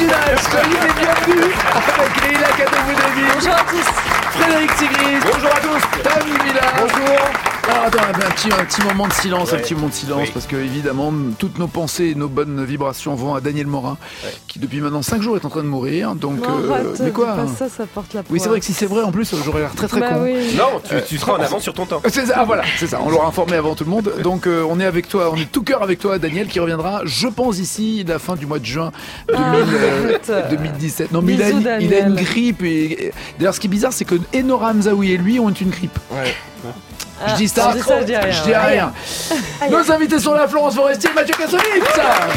original. Soyez les bienvenus avec Leïla Kadhamoudami. Bonjour à tous. Frédéric Sigris. Bonjour à tous. Tammy Villa. Bonjour. Alors attends, un petit moment de silence, parce que évidemment toutes nos pensées et nos bonnes vibrations vont à Daniel Morin, qui depuis maintenant 5 jours est en train de mourir. Donc, mais quoi ça porte la poire. Oui, c'est vrai que si c'est vrai, en plus, j'aurais l'air très con. Oui. Non, tu seras en avance sur ton temps. C'est ça, voilà, c'est ça. On l'aura informé avant tout le monde. Donc, on est avec toi, on est tout cœur avec toi, Daniel, qui reviendra, je pense, ici, la fin du mois de juin 2017. Non, mais il a une grippe. Et d'ailleurs, ce qui est bizarre, c'est que Nora Hamzaoui et lui ont une grippe. Ouais. Je dis ça, je dis rien. Nos invités sont là, Florence Foresti et Mathieu Kassovitz.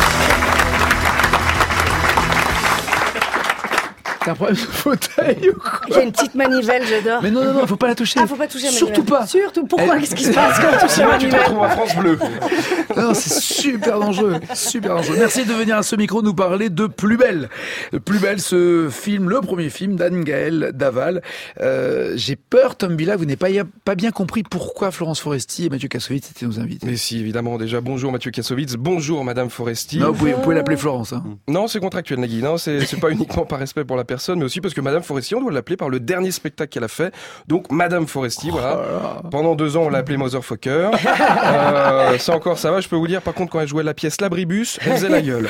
T'as un problème de fauteuil ou quoi? J'ai une petite manivelle, j'adore. Mais non, faut pas la toucher. Ah, faut pas toucher à la manivelle. Surtout pas. Surtout. Pourquoi? Qu'est-ce qui se passe quand on touche à la Tu te manivelle? retrouves à France Bleu. Non, c'est super dangereux. Merci de venir à ce micro nous parler de Plus Belle. Plus Belle, ce film, le premier film d'Anne-Gaëlle Daval. J'ai peur, Tom Villa, vous n'avez pas bien compris pourquoi Florence Foresti et Mathieu Kassovitz étaient nos invités. Mais si, évidemment, déjà, bonjour Mathieu Kassovitz, bonjour Madame Foresti. Non, vous pouvez l'appeler Florence. Hein. Non, c'est contractuel, Nagui. Non, c'est pas uniquement par respect pour la personne, mais aussi parce que Madame Foresti, on doit l'appeler par le dernier spectacle qu'elle a fait. Donc, Madame Foresti, voilà. Pendant 2 ans, on l'a appelée Motherfucker. Ça encore, ça va. Je peux vous dire, par contre, quand elle jouait la pièce L'abribus, elle faisait la gueule.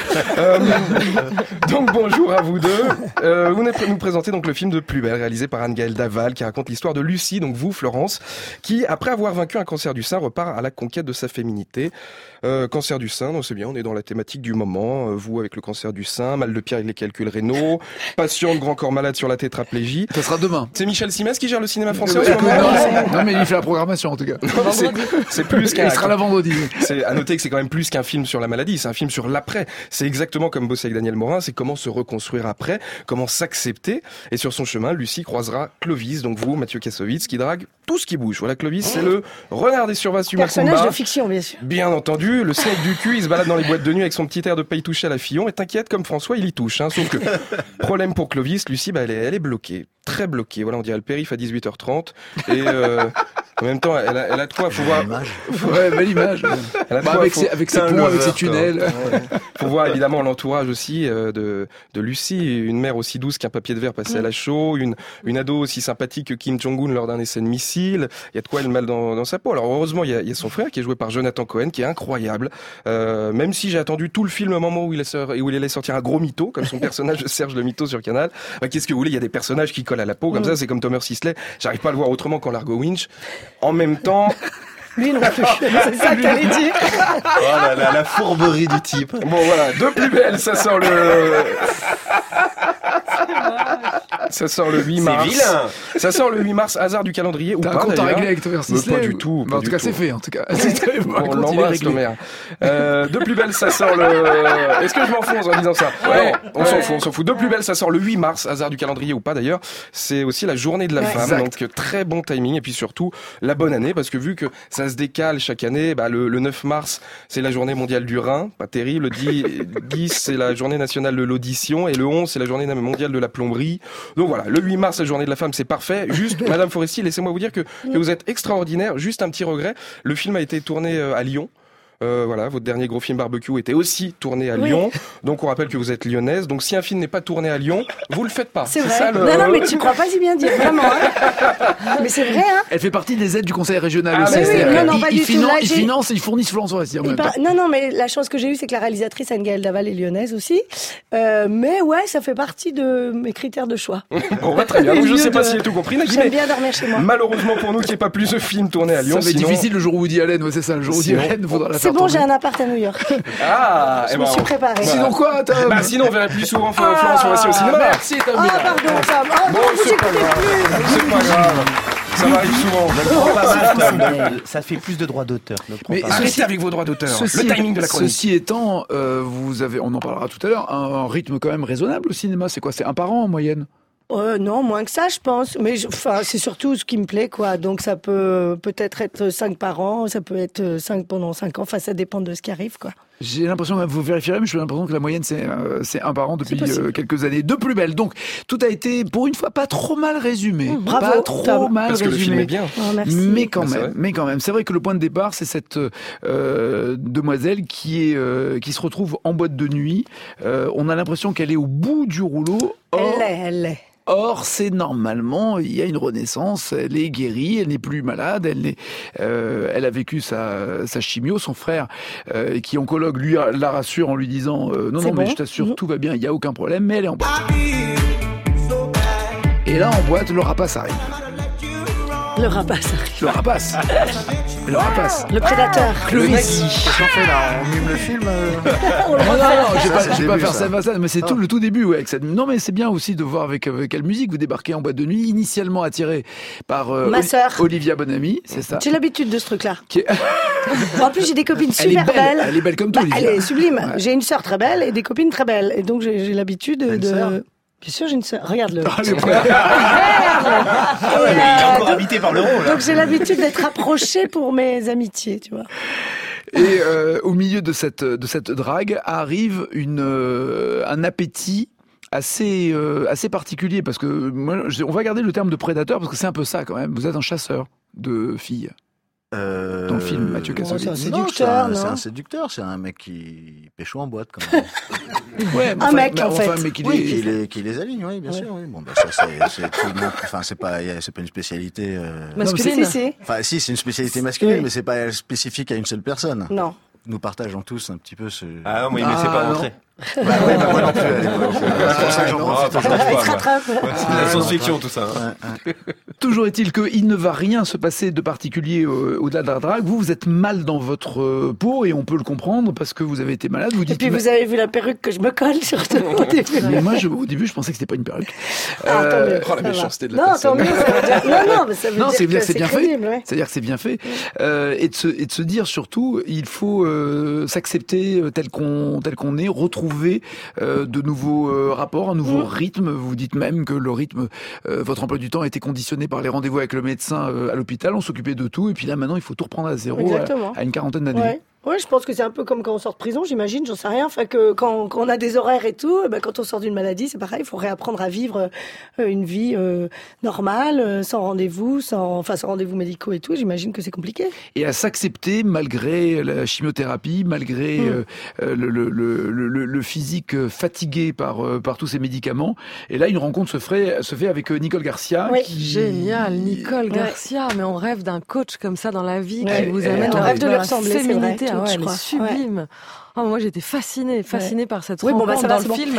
Donc, bonjour à vous deux. Vous nous présentez donc le film de Plus Belle, réalisé par Anne-Gaëlle Daval, qui raconte l'histoire de Lucie, donc vous, Florence, qui, après avoir vaincu un cancer du sein, repart à la conquête de sa féminité. Cancer du sein, donc c'est bien, on est dans la thématique du moment. Vous avec le cancer du sein, mal de pierre avec les calculs rénaux, patient de grand corps malade sur la tétraplégie. Ça sera demain. C'est Michel Simès qui gère le cinéma français en ce moment. Non, mais il fait la programmation en tout cas. Non, c'est plus qu'un. Il sera là vendredi. C'est à noter que c'est quand même plus qu'un film sur la maladie, c'est un film sur l'après. C'est exactement comme bosser avec Daniel Morin, c'est comment se reconstruire après, comment s'accepter. Et sur son chemin, Lucie croisera Clovis, donc vous, Mathieu Kassovitz, qui drague tout ce qui bouge. Voilà, Clovis, c'est le renard des surfaces du Macumba. Personnage de fiction, bien sûr. Bien entendu, le snake du cul, il se balade dans les boîtes de nuit avec son petit air de paye touché à la Fillon. Et t'inquiète, comme François, il y touche. Sauf que, problème pour Clovis, Lucie, elle est bloquée. Très bloquée. Voilà, on dirait le périph' à 18h30. Et en même temps, elle a de quoi. Faut voir. Ouais, belle image. Avec ses ponts, avec ses tunnels. Faut voir évidemment l'entourage aussi de Lucie, une mère aussi douce qu'un papier de verre passé à la chaux, une ado aussi sympathique que Kim Jong-un lors d'un essai de missile. Il y a de quoi elle mal dans sa peau. Alors heureusement, il y a son frère qui est joué par Jonathan Cohen, qui est incroyable. Même si j'ai attendu tout le film au moment où il allait sortir un gros mytho, comme son personnage de Serge le mytho sur Canal. Qu'est-ce que vous voulez? Il y a des personnages qui collent à la peau comme ça. C'est comme Thomas Sisley. J'arrive pas à le voir autrement qu'en Largo Winch. En même temps. Lui non plus. C'est ça que t'allais dire. Oh la fourberie du type. Bon voilà, de Plus Belle, ça sort le 8 mars. C'est vilain. Ça sort le 8 mars, hasard du calendrier ou T'as pas un compte à d'ailleurs. régler avec Thomas Sisley? Pas du tout. En tout cas, c'est fait. En tout cas, on l'embrasse, Thomas. De Plus Belle, ça sort le. Est-ce que je m'enfonce en disant ça? Ouais. On s'en fout. De Plus Belle, ça sort le 8 mars, hasard du calendrier ou pas d'ailleurs. C'est aussi la journée de la femme, exact. donc très bon timing et puis surtout la bonne année parce que vu que ça se décale chaque année, le 9 mars c'est la journée mondiale du rein, pas terrible. Le 10 c'est la journée nationale de l'audition et le 11 c'est la journée mondiale de la plomberie. Donc voilà, le 8 mars, la journée de la femme, c'est parfait. Juste, Madame Foresti, laissez-moi vous dire que vous êtes extraordinaire. Juste un petit regret, le film a été tourné à Lyon. Voilà, votre dernier gros film Barbecue était aussi tourné à Lyon. Donc on rappelle que vous êtes lyonnaise. Donc si un film n'est pas tourné à Lyon, vous le faites pas. C'est vrai. Ça, Non, mais tu crois pas si bien dire, vraiment. Hein. Mais c'est vrai, hein. Elle fait partie des aides du conseil régional Ah, aussi. mais oui, C'est-à-dire non, pas du tout. Là, ils financent et ils fournissent Florence Foresti en même temps. Non, mais la chance que j'ai eue, c'est que la réalisatrice Anne-Gaëlle Daval est lyonnaise aussi. Mais ouais, ça fait partie de mes critères de choix. Bon, très bien. Donc, je sais pas si j'ai tout compris, Nagui, J'aime mais bien dormir chez moi. malheureusement pour nous qu'il n'y ait pas plus de films tournés à Lyon. Ça va être sinon- difficile le jour où Woody Allen, ouais, c'est ça, le jour où Woody Sinon- Allen, faudra la C'est faire bon, tourner. j'ai un appart à New York. Ah, Je me suis préparée. Sinon quoi, Tom? sinon on verrait plus souvent Florence Foresti au cinéma. Merci, Tom. Ah, pardon, Sam. Oh, Bon, non, vous c'est pas écoutez grave. plus. C'est pas grave. Ça m'arrive souvent. Ça fait plus de droits d'auteur. ne prends Mais pas. Arrêtez avec vos droits d'auteur. Le timing de la chronique. Ceci étant, vous avez, on en parlera tout à l'heure, un rythme quand même raisonnable au cinéma. C'est quoi? C'est un par an en moyenne? Non, moins que ça, je pense. Mais c'est surtout ce qui me plaît, quoi. Donc ça peut peut-être être 5 par an, ça peut être 5 pendant 5 ans. Enfin, ça dépend de ce qui arrive, quoi. J'ai l'impression, vous vérifierez, mais j'ai l'impression que la moyenne c'est un par an depuis quelques années. De Plus belle. Donc tout a été pour une fois pas trop mal résumé. Bravo, pas trop mal Parce que résumé. le film est bien. Oh, merci. Mais quand même, c'est vrai que le point de départ, c'est cette demoiselle qui se retrouve en boîte de nuit. On a l'impression qu'elle est au bout du rouleau. Elle l'est. Or, c'est normalement, il y a une renaissance, elle est guérie, elle n'est plus malade, elle a vécu sa chimio, son frère, qui est oncologue, lui la rassure en lui disant non, mais je t'assure, tout va bien, il n'y a aucun problème, mais elle est en boîte. Et là, en boîte, le rapace arrive. Le rapace arrive. Le rapace. Le rapace. Le prédateur. Clovis. Qu'est-ce qu'on fait là? On mime le film Non, je vais pas faire ça, mais c'est le tout début, ouais, avec cette... Non, mais c'est bien aussi de voir avec quelle musique vous débarquez en boîte de nuit, initialement attiré par ma sœur. Olivia Bonamy, c'est ça. J'ai l'habitude de ce truc-là. En plus, j'ai des copines super belles. Elle est belle comme toi, Olivia. Elle est sublime. Ouais. J'ai une sœur très belle et des copines très belles. Et donc, j'ai l'habitude de... Bien sûr, j'ai une sœur. Regarde-le. Il est encore habité par le rôle. Donc, j'ai l'habitude d'être approchée pour mes amitiés, tu vois. Et au milieu de cette drague arrive un appétit assez particulier, parce que moi, on va garder le terme de prédateur, parce que c'est un peu ça quand même. Vous êtes un chasseur de filles. Dans le film, Mathieu Kassovitz. C'est un séducteur, non ? C'est un séducteur, c'est un mec qui pécho en boîte, quand même. Ouais, un mec, en fait. Mais qui les aligne, oui, bien sûr. Oui. Bon, bah, ça, c'est tout le monde. Enfin, c'est pas une spécialité. Masculine. Enfin, si, c'est une spécialité masculine, mais c'est pas spécifique à une seule personne. Non. Nous partageons tous un petit peu ce. Ah non, mais il ne laissait pas rentrer. Moi non plus à l'époque. C'est pour ça que j'en profite. C'est la science-fiction, tout ça. Toujours est-il qu'il ne va rien se passer de particulier au-delà de la drague. Vous êtes mal dans votre peau et on peut le comprendre parce que vous avez été malade. Vous dites, et puis vous avez vu la perruque que je me colle surtout au début. Mais moi, au début, je pensais que c'était pas une perruque. Tant mieux. Oh, la méchanceté de la non, personne. Tant mieux, ça veut dire... Non, mais ça veut dire c'est bien que c'est bien crédible, fait. Ouais. C'est-à-dire que c'est bien fait. Et de se dire surtout, il faut s'accepter tel qu'on est, retrouver de nouveaux rapports, un nouveau rythme. Vous dites même que le rythme, votre emploi du temps a été conditionné par les rendez-vous avec le médecin à l'hôpital. On s'occupait de tout. Et puis là, maintenant, il faut tout reprendre à zéro à une quarantaine d'années. Ouais. Ouais, je pense que c'est un peu comme quand on sort de prison, j'imagine, j'en sais rien. Enfin, que quand on a des horaires et tout, quand on sort d'une maladie, c'est pareil, il faut réapprendre à vivre une vie normale, sans rendez-vous, sans rendez-vous médicaux et tout. J'imagine que c'est compliqué. Et à s'accepter malgré la chimiothérapie, malgré le physique fatigué par tous ces médicaments. Et là, une rencontre se fait avec Nicole Garcia. Oui. Génial, Nicole Garcia. Mais on rêve d'un coach comme ça dans la vie qui vous amène on rêve de lui ressembler, féminité. c'est vrai, elle est sublime. Oh, moi, j'étais fascinée par cette rencontre dans le film.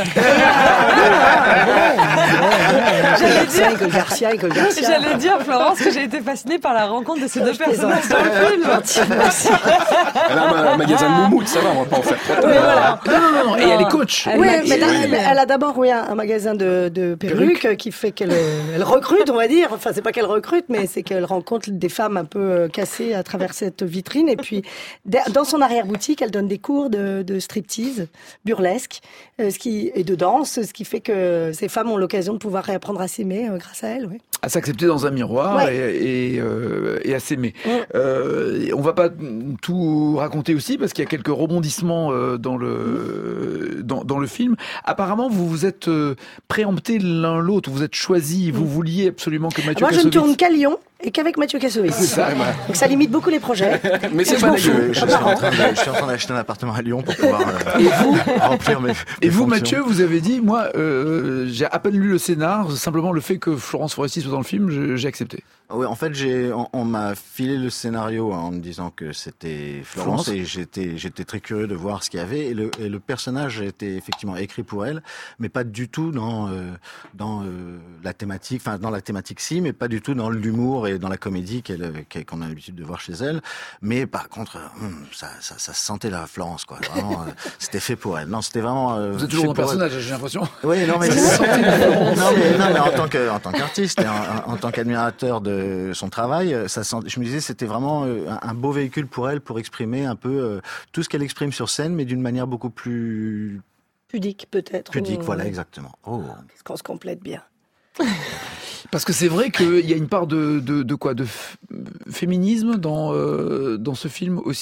J'allais dire, Florence, que j'ai été fascinée par la rencontre de ces deux personnages dans le film. Elle a un magasin de moumoutes, ça va, on va pas en faire trop. Non. Et elle est coach. Elle a d'abord un magasin de perruques qui fait qu'elle recrute, on va dire. Enfin, c'est pas qu'elle recrute, mais c'est qu'elle rencontre des femmes un peu cassées à travers cette vitrine. Et puis, dans son arrière-boutique, elle donne des cours de striptease, burlesque, et de danse, ce qui fait que ces femmes ont l'occasion de pouvoir réapprendre à s'aimer grâce à elle. Ouais. À s'accepter dans un miroir et à s'aimer. On va pas tout raconter aussi parce qu'il y a quelques rebondissements dans le film. Apparemment, vous vous êtes préemptés l'un l'autre, vous êtes choisis, vous vouliez absolument que Mathieu Kassovitz... Moi, je ne tourne qu'à Lyon et qu'avec Mathieu Kassovitz. C'est ça, donc ça limite beaucoup les projets. Mais c'est pas je suis en train d'acheter un appartement à Lyon pour pouvoir remplir mes Et vous, fonctions. Mathieu, vous avez dit, moi, j'ai à peine lu le scénar, simplement le fait que Florence Foresti soit dans le film, j'ai accepté. Oui, en fait, on m'a filé le scénario en me disant que c'était Florence et j'étais très curieux de voir ce qu'il y avait et le personnage était effectivement écrit pour elle, mais pas du tout dans la thématique, enfin dans la thématique si, mais pas du tout dans l'humour et dans la comédie qu'on a l'habitude de voir chez elle. Mais par contre, ça sentait la Florence, quoi. Vraiment, c'était fait pour elle. Non, c'était vraiment. Vous êtes toujours dans le personnage, j'ai l'impression. Oui, non, mais non, mais en tant qu'artiste et en tant qu'admirateur de son travail, je me disais c'était vraiment un beau véhicule pour elle pour exprimer un peu tout ce qu'elle exprime sur scène, mais d'une manière beaucoup plus pudique peut-être. Pudique, voilà, exactement. Oh. Qu'est-ce qu'on se complète bien. Parce que c'est vrai qu'il y a une part de féminisme dans ce film aussi.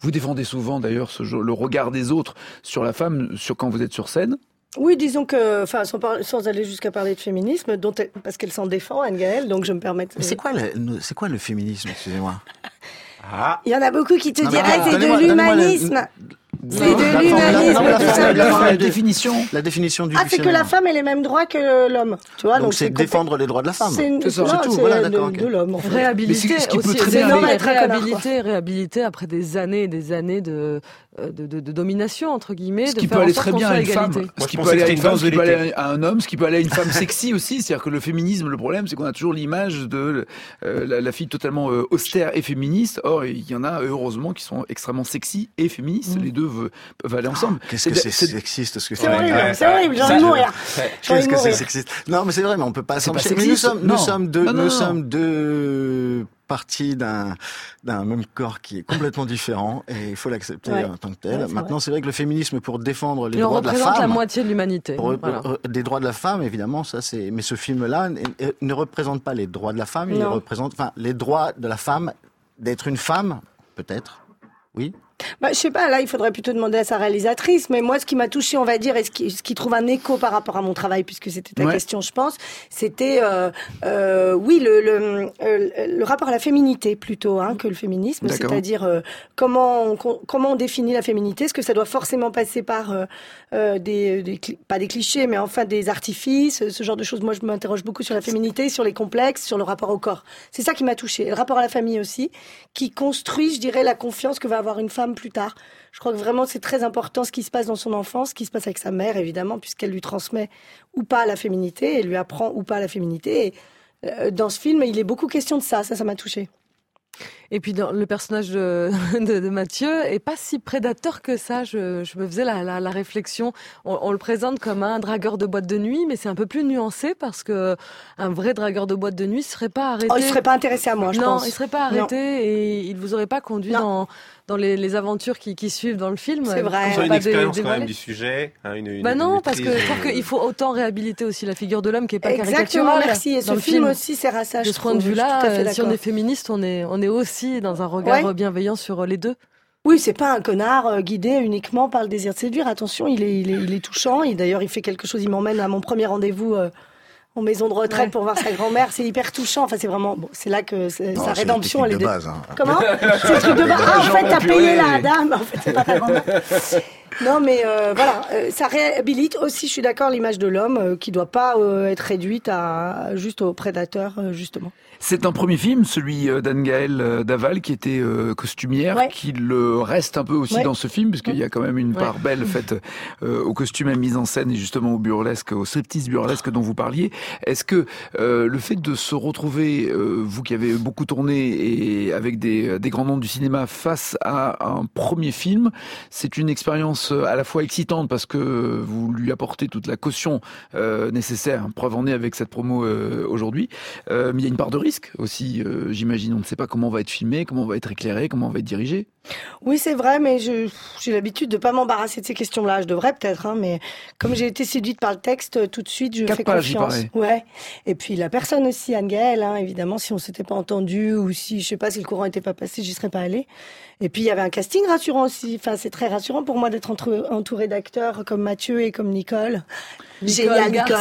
Vous défendez souvent d'ailleurs le regard des autres sur la femme quand vous êtes sur scène. Oui, disons que, enfin, sans aller jusqu'à parler de féminisme, parce qu'elle s'en défend, Anne-Gaëlle, donc je me permets de... Mais c'est quoi le féminisme, excusez-moi? Il y en a beaucoup qui te Non, diraient mais c'est de donnez-moi l'humanisme. C'est de l'humanisme, tout simplement. La définition. La définition du Ah, c'est que la femme ait les mêmes droits que l'homme. Tu vois, donc c'est défendre les droits de la femme. C'est ça. non, tout, c'est voilà, d'accord, de l'homme. En fait. Réhabiliter ce qui peut aussi, très c'est bien énorme, aller- réhabiliter après des années et des années de domination, entre guillemets, Ce de qui faire peut en aller sorte très qu'on bien soit à une femme, égalité. ce qui je peut aller à pensais une que femme, ce c'était qui peut une aller à un homme, ce qui peut aller à une femme sexy aussi. C'est-à-dire que le féminisme, le problème, c'est qu'on a toujours l'image de la fille totalement austère et féministe. Or, il y en a heureusement qui sont extrêmement sexy et féministes. Les deux peuvent aller ensemble. Qu'est-ce que c'est sexiste ce que C'est horrible, c'est horrible, j'ai envie de mourir. J'ai envie Qu'est-ce de que c'est mourir. sexiste? Non, mais c'est vrai, mais on peut pas C'est pas s'empêcher. Mais sexiste. nous Non. sommes deux parties d'un même corps qui est complètement différent et il faut l'accepter en tant que tel. Ouais, c'est Maintenant, c'est vrai que le féminisme pour défendre les Et on droits de la représente femme, la moitié de l'humanité. Voilà. des droits de la femme, évidemment, ça c'est. Mais ce film-là ne représente pas les droits de la femme, il Non. représente, enfin, les droits de la femme d'être une femme, peut-être. Oui. Bah, je sais pas, là, il faudrait plutôt demander à sa réalisatrice, mais moi, ce qui m'a touché, on va dire, et ce qui trouve un écho par rapport à mon travail, puisque c'était ta question, je pense, c'était, oui, le rapport à la féminité, plutôt, que le féminisme. D'accord. C'est-à-dire, comment on définit la féminité? Est-ce que ça doit forcément passer par, pas des clichés, mais enfin des artifices, ce genre de choses? Moi, je m'interroge beaucoup sur la féminité, sur les complexes, sur le rapport au corps. C'est ça qui m'a touché. Le rapport à la famille aussi, qui construit, je dirais, la confiance que va avoir une femme plus tard. Je crois que vraiment c'est très important ce qui se passe dans son enfance, ce qui se passe avec sa mère évidemment, puisqu'elle lui transmet ou pas la féminité, et lui apprend ou pas la féminité. Et, dans ce film, il est beaucoup question de ça. Ça m'a touchée. Et puis dans le personnage de Mathieu est pas si prédateur que ça. Je me faisais la réflexion. On le présente comme un dragueur de boîte de nuit, mais c'est un peu plus nuancé parce que un vrai dragueur de boîte de nuit serait pas arrêté. Oh, il serait pas intéressé à moi, je pense. Non, il serait pas arrêté et il vous aurait pas conduit dans les aventures qui suivent dans le film. C'est vrai. Vous avez une expérience quand dévoilé. même du sujet, Non, parce maîtrise, que je trouve qu'il faut autant réhabiliter aussi la figure de l'homme qui est pas Exactement, caricaturale. merci. Et dans ce le film aussi sert à ça. De je ce point de trouve. Je suis tout à vue-là, fait si on d'accord. est féministe, on est aussi dans un regard bienveillant sur les deux. Oui, c'est pas un connard guidé uniquement par le désir de séduire. Attention, il est touchant. Et d'ailleurs, il fait quelque chose. Il m'emmène à mon premier rendez-vous en maison de retraite pour voir sa grand-mère. C'est hyper touchant. Enfin, c'est vraiment c'est là que sa rédemption elle est de base. Comment? C'est le truc de base. Ah, en fait, t'as payé la dame. En fait, c'est pas ta grand-mère. Non, mais voilà, ça réhabilite aussi. Je suis d'accord, l'image de l'homme qui doit pas être réduite à juste au prédateur, justement. C'est un premier film, celui d'Anne-Gaëlle Daval, qui était costumière, qui le reste un peu aussi dans ce film, puisqu'il y a quand même une part belle faite au costume, à mise en scène et justement au burlesque, au striptease burlesque dont vous parliez. Est-ce que le fait de se retrouver, vous qui avez beaucoup tourné et avec des grands noms du cinéma, face à un premier film, c'est une expérience à la fois excitante parce que vous lui apportez toute la caution nécessaire, preuve en est avec cette promo aujourd'hui, mais il y a une part de risque aussi, j'imagine. On ne sait pas comment on va être filmé, comment on va être éclairé, comment on va être dirigé. Oui, c'est vrai, mais j'ai l'habitude de pas m'embarrasser de ces questions-là. Je devrais peut-être, mais comme j'ai été séduite par le texte, tout de suite, je fais confiance. Ouais. Et puis la personne aussi, Anne-Gaëlle, évidemment, si on s'était pas entendu ou si, je sais pas, si le courant était pas passé, j'y serais pas allée. Et puis il y avait un casting rassurant aussi. Enfin, c'est très rassurant pour moi d'être entourée d'acteurs comme Mathieu et comme Nicole. Génial, Nicole.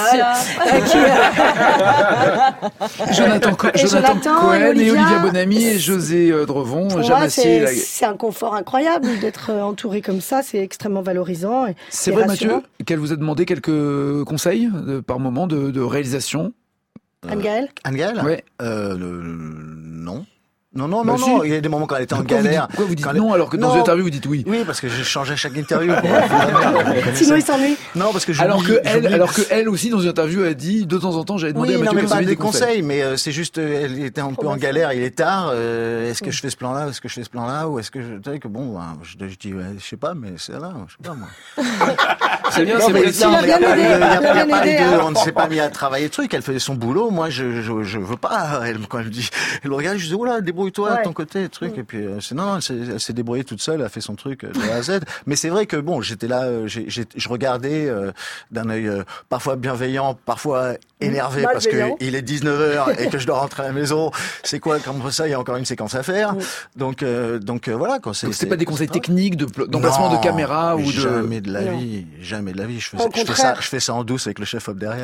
Jonathan Cohen et Olivia Bonamy et José Drevon. Pour moi, c'est un confort incroyable d'être entouré comme ça. C'est extrêmement valorisant. C'est vrai, Mathieu, qu'elle vous a demandé quelques conseils par moment de réalisation. Anne-Gaëlle. Anne-Gaëlle? Ouais. Non. Non. Il y a des moments quand elle était en galère. Pourquoi vous dites non alors que dans une interview vous dites oui? Oui, parce que j'ai changé à chaque interview. Sinon il s'ennuie. Non, parce que alors que elle aussi dans une interview a dit de temps en temps j'avais demandé à Mathieu pas des conseils, mais c'est juste elle était un peu en galère. Il est tard. Est-ce que je fais ce plan-là? Est-ce que je fais ce plan-là? Ou est-ce que je sais que bon, je dis je sais pas, mais c'est là, je sais pas moi. C'est bien, c'est précis. Il y a pas les deux. On ne s'est pas mis à travailler le truc. Elle faisait son boulot. Moi, je veux pas. Quand elle me dit, elle regarde, je dis oula, débrouille-toi de ton côté, truc. Et puis elle s'est débrouillée toute seule. Elle a fait son truc de A à Z. Mais c'est vrai que bon, j'étais là, je regardais d'un œil parfois bienveillant, parfois énervé parce qu'il est 19h et que je dois rentrer à la maison. C'est quoi comme ça? Il y a encore une séquence à faire. Donc voilà. Donc c'est pas des conseils techniques d'emplacement de caméra ou de... Jamais de la vie. Jamais de la vie. Je fais ça en douce avec le chef-op derrière.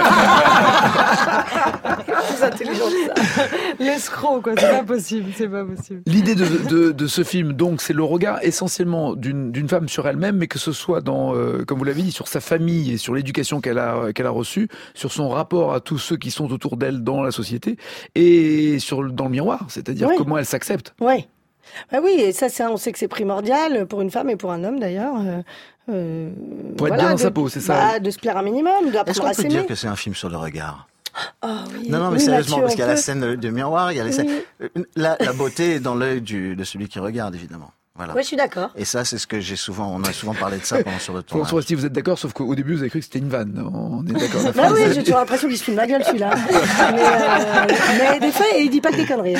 C'est intelligent ça. L'escroc, quoi. C'est pas possible. L'idée de ce film, donc, c'est le regard essentiellement d'une femme sur elle-même, mais que ce soit dans, comme vous l'avez dit, sur sa famille et sur l'éducation qu'elle a reçue, sur son rapport à tous ceux qui sont autour d'elle dans la société, et dans le miroir, c'est-à-dire comment elle s'accepte. Oui. Bah oui, et ça, on sait que c'est primordial pour une femme et pour un homme d'ailleurs. Pour être bien dans sa peau, c'est ça. De se plaire un minimum, d'apprendre à s'aimer. Est-ce qu'on peut dire que c'est un film sur le regard? Oh, oui. Non, mais oui, sérieusement, Mathieu, parce qu'il y a la scène de miroir, il y a les scènes... La beauté est dans l'œil de celui qui regarde, évidemment. Voilà. Oui, je suis d'accord. Et ça, c'est ce que on a souvent parlé de ça sur le tournage. François, si vous êtes d'accord, sauf qu'au début, vous avez cru que c'était une vanne. On est d'accord. Bah oui, j'ai toujours l'impression qu'il se fout de ma gueule, celui-là. mais des fois, il dit pas que des conneries.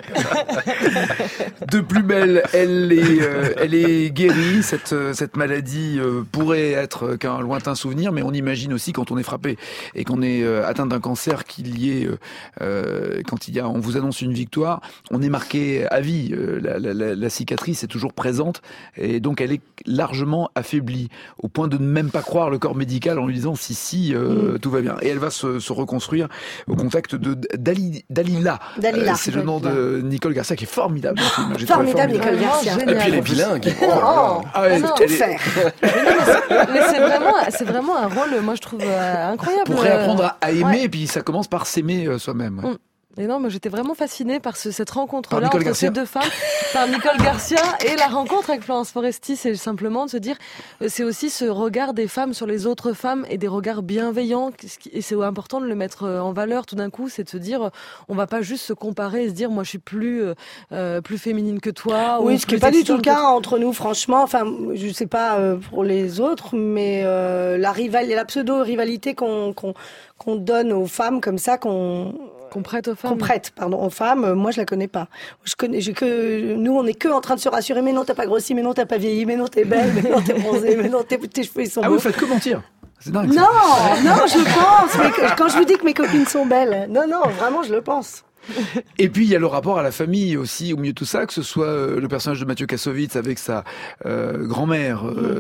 De plus belle, elle est guérie. Cette maladie pourrait être qu'un lointain souvenir, mais on imagine aussi quand on est frappé et qu'on est atteint d'un cancer qu'il y ait, on vous annonce une victoire, on est marqué à vie. La cicatrice est toujours présente et donc elle est largement affaiblie au point de ne même pas croire le corps médical en lui disant si tout va bien, et elle va se reconstruire au contact de Dalila. C'est le nom de Nicole Garcia qui est formidable. Formidable Nicole Garcia. Et puis elle est bilingue. Tout faire. Mais c'est vraiment un rôle, moi je trouve incroyable. Pour réapprendre à aimer, et puis ça commence par s'aimer soi-même. Et non, moi j'étais vraiment fascinée par cette rencontre-là entre ces deux femmes, par Nicole Garcia, et la rencontre avec Florence Foresti, c'est simplement de se dire, c'est aussi ce regard des femmes sur les autres femmes et des regards bienveillants, et c'est important de le mettre en valeur tout d'un coup, c'est de se dire, on va pas juste se comparer et se dire, moi je suis plus féminine que toi. Oui, ce qui n'est pas du tout le cas entre nous, franchement. Enfin, je sais pas pour les autres, mais la pseudo-rivalité qu'on donne aux femmes comme ça, qu'on prête aux femmes. Moi, je la connais pas. Nous, on est que en train de se rassurer. Mais non, t'as pas grossi. Mais non, t'as pas vieilli. Mais non, t'es belle. Mais non, t'es bronzée. Mais non, tes cheveux, ils sont beaux. Vous faites que mentir. C'est dingue. Non, je le pense. Mais quand je vous dis que mes copines sont belles, non, vraiment, je le pense. Et puis il y a le rapport à la famille aussi au milieu de tout ça, que ce soit le personnage de Mathieu Kassovitz avec sa grand-mère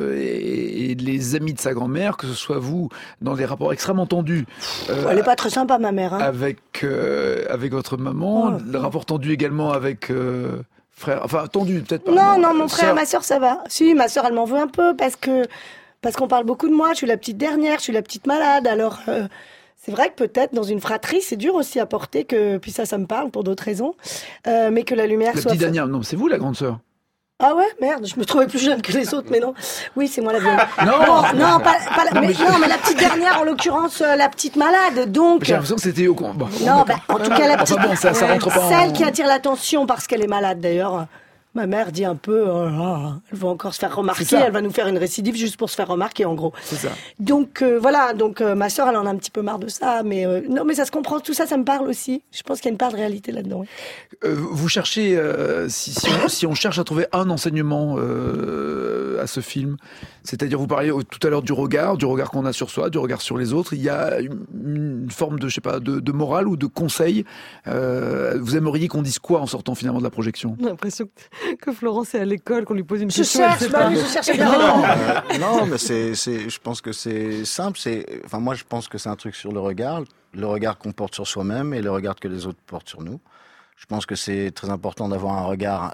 et les amis de sa grand-mère, que ce soit vous dans des rapports extrêmement tendus. Elle est pas très sympa, ma mère. Hein. Avec votre maman, le rapport tendu également avec frère, enfin tendu peut-être pas. Non, mon frère, ma sœur, ça va. Si, ma sœur, elle m'en veut un peu parce qu'on parle beaucoup de moi. Je suis la petite dernière, je suis la petite malade, alors. C'est vrai que peut-être dans une fratrie, c'est dur aussi à porter puis ça me parle pour d'autres raisons, mais que la lumière soit... La petite dernière, non, c'est vous la grande sœur. Ah ouais, merde, je me trouvais plus jeune que les autres, mais non. Oui, c'est moi la vieille. Non, mais la petite dernière, en l'occurrence, la petite malade, donc... J'ai l'impression que c'était au... Bon, en tout cas, la petite... Enfin bon, ça rentre pas Celle qui attire l'attention parce qu'elle est malade, d'ailleurs... Ma mère dit un peu, elle va encore se faire remarquer, elle va nous faire une récidive juste pour se faire remarquer, en gros. C'est ça. Donc voilà, ma sœur, elle en a un petit peu marre de ça, mais non, mais ça se comprend, tout ça, ça me parle aussi. Je pense qu'il y a une part de réalité là-dedans. Oui. Vous cherchez, si on cherche à trouver un enseignement à ce film, c'est-à-dire vous parliez tout à l'heure du regard qu'on a sur soi, du regard sur les autres, il y a une forme de, je sais pas, de morale ou de conseil. Vous aimeriez qu'on dise quoi en sortant finalement de la projection? J'ai l'impression que Florence est à l'école, qu'on lui pose une question. Je cherche bien. Non, mais je pense que c'est simple. Moi, je pense que c'est un truc sur le regard qu'on porte sur soi-même et le regard que les autres portent sur nous. Je pense que c'est très important d'avoir un regard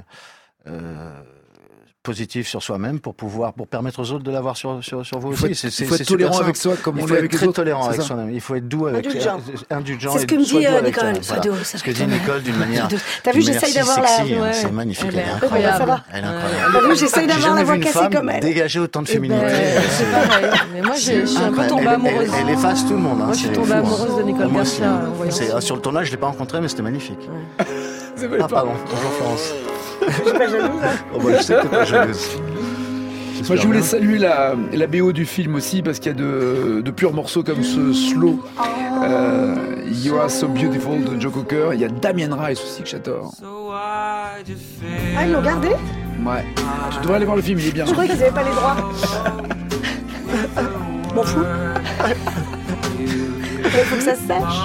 positif sur soi-même pour permettre aux autres de l'avoir sur vous aussi. Il faut être tolérant avec soi comme on est avec les autres. Il faut être très tolérant avec soi-même. Il faut être doux avec indulgent. C'est ce que me dit Nicole. Sois doux. Ce que dit Nicole d'une manière. T'as vu, j'essaye d'avoir la. C'est magnifique. Elle est incroyable. T'as vu, j'essaye d'avoir la voix cassée comme elle. Dégager autant de féminité. C'est pareil. Mais moi, je suis un peu tombée amoureuse. Elle efface tout le monde. Moi, je suis tombée amoureuse de Nicole Garcia. Sur le tournage, je l'ai pas rencontrée, mais c'était magnifique. Pardon. Bonjour Florence. Je suis pas jalouse. Je sais que t'es pas jalouse. Moi, je voulais saluer la BO du film aussi, parce qu'il y a de purs morceaux comme ce Slow, You Are So Beautiful de Joe Cocker. Il y a Damien Rice aussi que j'adore. Ah, ils l'ont gardé? Ouais. Je devrais aller voir le film, il est bien. Je croyais qu'ils n'avaient pas les droits. M'en fous. Il faut que ça se sache.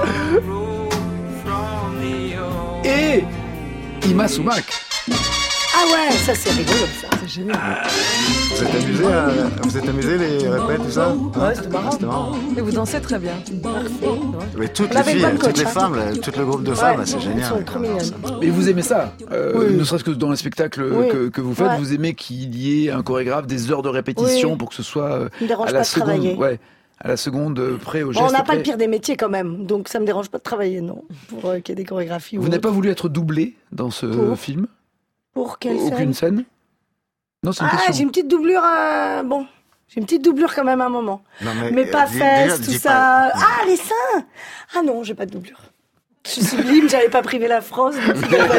Et Ima Sumac. Ah ouais, ça c'est rigolo ça. C'est génial. Vous êtes amusés les répètes, tout ça? Ouais, c'était marrant. Et vous dansez très bien. Mais toutes On les avait filles, pas de toutes coach, les hein. femmes, tout le groupe de femmes, là, c'est Elles génial. sont trop mignonnes. Et vous aimez ça Oui. Ne serait-ce que dans les spectacles Oui. que vous faites, Ouais. vous aimez qu'il y ait un chorégraphe, des heures de répétition Oui. pour que ce soit Ça me dérange à pas la de seconde. travailler. Ouais, à la seconde près, au geste Bon, on n'a pas près. le pire des métiers quand même, donc ça me dérange pas de travailler, non, pour qu'il y ait des chorégraphies. Vous ou n'avez pas autre. voulu être doublé dans ce Pour film? Pour quelle Aucune scène scène? Non, c'est une Ah, j'ai question. une petite doublure, bon, j'ai une petite doublure quand même à un moment. Non, Mais pas fesses, tout ça. Ah, les seins. Ah non, j'ai pas de doublure. Je suis sublime, j'avais pas privé la France. Donc c'est pas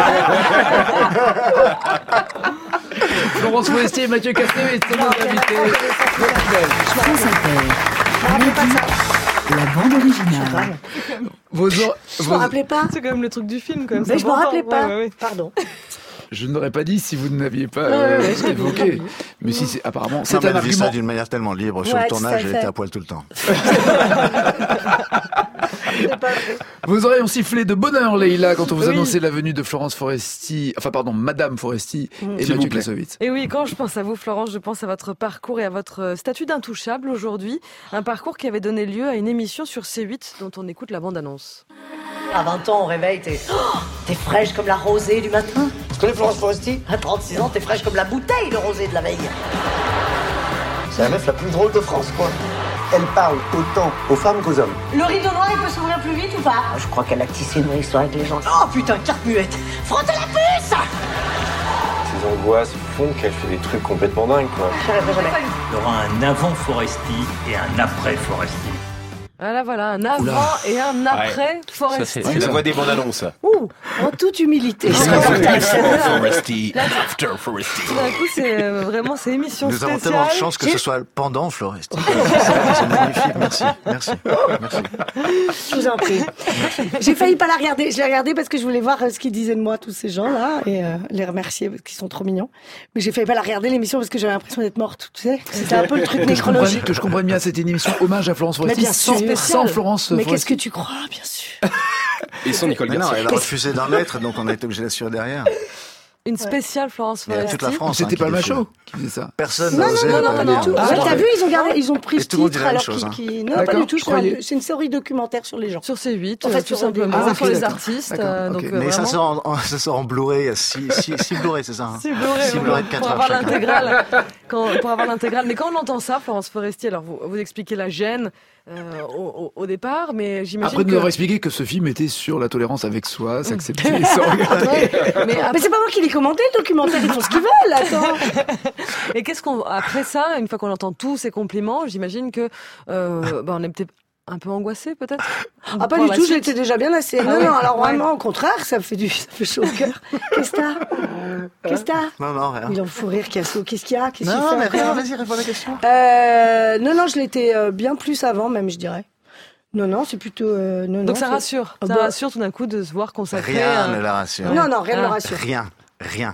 Florence Forestier et Mathieu Castellet sont nos invités. France Inter. rappelez pas de ça. La bande originale. Je me rappelais pas. C'est quand même le truc du film, quand même. Mais c'est je me important. rappelais pas. Ouais, ouais, ouais. Pardon. Je n'aurais pas dit si vous ne l'aviez pas Ouais, évoqué. Mais si c'est apparemment, c'est Non, mais un elle dit ça argument. d'une manière tellement libre. Sur Ouais, le tout tournage, à elle fait. était à poil tout le temps. C'est pas vrai. Vos oreilles ont sifflé de bonheur, Leïla, quand on vous Oui. annonçait la venue de Florence Foresti, enfin pardon, Madame Foresti et S'il vous Mathieu plaît. Kassovitz. Et oui, quand je pense à vous, Florence, je pense à votre parcours et à votre statut d'intouchable aujourd'hui. Un parcours qui avait donné lieu à une émission sur C8 dont on écoute la bande-annonce. À 20 ans, au réveil, t'es fraîche comme la rosée du matin. Tu connais Florence Foresti? À 36 ans, t'es fraîche comme la bouteille de rosée de la veille. C'est la meuf la plus drôle de France, quoi. Elle parle autant aux femmes qu'aux hommes. Le rideau noir, il peut s'ouvrir plus vite ou pas? Je crois qu'elle a tissé une vraie histoire avec les gens. Oh putain, carte muette. Frottez la puce! Ses angoisses font qu'elle fait des trucs complètement dingues, quoi. J'arriverai jamais. Il y aura un avant Foresti et un après Foresti. Voilà, un avant et un après Foresti. C'est la voix des bandes annonces. Ouh, en toute humilité. Foresti, after Foresti. Tout d'un coup, c'est vraiment c'est émission Nous avons spéciale. tellement de chance que ce soit pendant Floresti. C'est magnifique. Merci. Je vous en prie. J'ai failli pas la regarder. Je l'ai regardée parce que je voulais voir ce qu'ils disaient de moi, tous ces gens-là, et les remercier parce qu'ils sont trop mignons. Mais j'ai failli pas la regarder, l'émission, parce que j'avais l'impression d'être morte, tu sais. C'était un peu le truc nécrologique. Que je comprenne bien, c'était une émission hommage à Florence Foresti. Mais bien sûr. Sans Florence Mais Foresti. qu'est-ce que tu crois, bien sûr. Et sans Nicole Mais non, Garcia. elle a refusé d'en être, donc on a été obligé d'assurer derrière. Une spéciale Florence Il y a Foresti. toute la France. C'était hein, pas le qui défile. macho qui faisait ça. Personne Non, n'a osé. non, pas du dire. tout. Ah, T'as vu, ils ont pris Et ce tout le monde titre dirait la alors même chose, Non, pas D'accord, du tout. je croyais. C'est une série documentaire sur les gens. Sur C8, En fait, tout sur simplement, Ah, sur ok, les d'accord. artistes. D'accord, Donc, ok. Mais ça vraiment, sort en Blu-ray, il y a 6 Blu-ray, c'est ça hein? 6 Blu-ray, Six Blu-ray de 4 pour heures avoir chacun. l'intégrale. Pour avoir l'intégrale. Mais quand on entend ça, Florence Foresti, alors vous expliquez la gêne au départ, mais j'imagine Après que... nous avoir expliqué que ce film était sur la tolérance avec soi, s'accepter sans regarder. Mais Mais c'est pas moi qui l'ai commenté, le documentaire, ils font ce qu'ils veulent, attends. Et qu'est-ce qu'on après ça, une fois qu'on entend tous ces compliments, j'imagine que on est peut-être un peu angoissé, peut-être. Ah, pas Pour du la tout, suite. j'étais déjà bien assez. Non, ouais. non, alors Ouais. vraiment, au contraire, ça fait chaud au cœur. Qu'est-ce que t'as? Qu'est-ce que t'as? Non, rien. Il en faut rire, Casso. Qu'est-ce qu'il y a? Qu'est-ce Non, qu'il mais fait rien, après vas-y, réponds à la question. Non, je l'étais bien plus avant, même, je dirais. Non, c'est plutôt. Non, Donc ça c'est- rassure. Ah Ça bah- rassure tout d'un coup de se voir consacrer. Rien ne la rassure. Non, rien ne Ah. le rassure. Rien.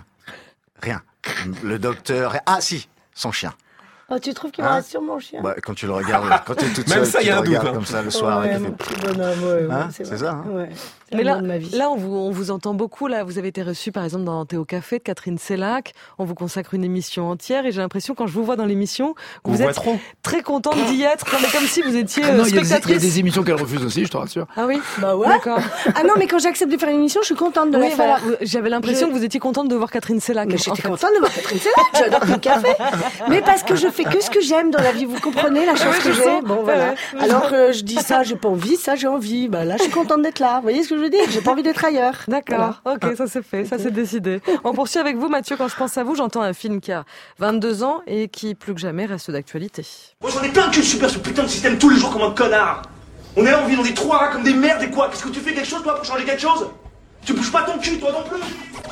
Le docteur. Ah, si, son chien. Oh, tu trouves qu'il me Hein rassure, mon chien? Bah, quand tu le regardes, quand tu es toute Même seule, ça, tu y a le un doute, regardes hein. comme ça le soir. Ouais, et tu mon fais- petit bonhomme, ouais, Hein, c'est c'est vrai. ça, hein. Ouais. C'est Mais l'amour là, de ma vie. là on vous entend beaucoup. Là, vous avez été reçu, par exemple, dans Théo Café de Catherine Sellac. On vous consacre une émission entière, et j'ai l'impression, quand je vous vois dans l'émission, que On vous voit êtes trop. très contente d'y être. Non, mais comme si vous étiez Ah non, il y a spectatrice. des émissions qu'elle refuse aussi, je te rassure. Ah oui. Bah ouais. D'accord. Ah non, mais quand j'accepte de faire une émission, je suis contente de Oui, la voilà. faire. J'avais l'impression Je- que vous étiez contente de voir Catherine Sellac. Mais en j'étais fait. contente de voir Catherine Sellac, j'adore le café. Mais parce que je fais que ce que j'aime dans la vie, vous comprenez la chance Oui, que je j'ai. sens. Bon, voilà. Ouais. Alors je dis ça, j'ai pas envie, ça j'ai envie. Bah là, je suis contente d'être là. Vous voyez ce que je veux dire? J'ai pas envie d'être ailleurs. D'accord, ok, ça c'est fait, ça c'est décidé. On poursuit avec vous, Mathieu. Quand je pense à vous, j'entends un film qui a 22 ans et qui, plus que jamais, reste d'actualité. Moi j'en ai plein de cul de subir ce putain de système tous les jours comme un connard. On est là, on vit dans des trous à rats comme des merdes et quoi? Qu'est-ce que tu fais quelque chose toi pour changer quelque chose? Tu bouges pas ton cul toi non plus.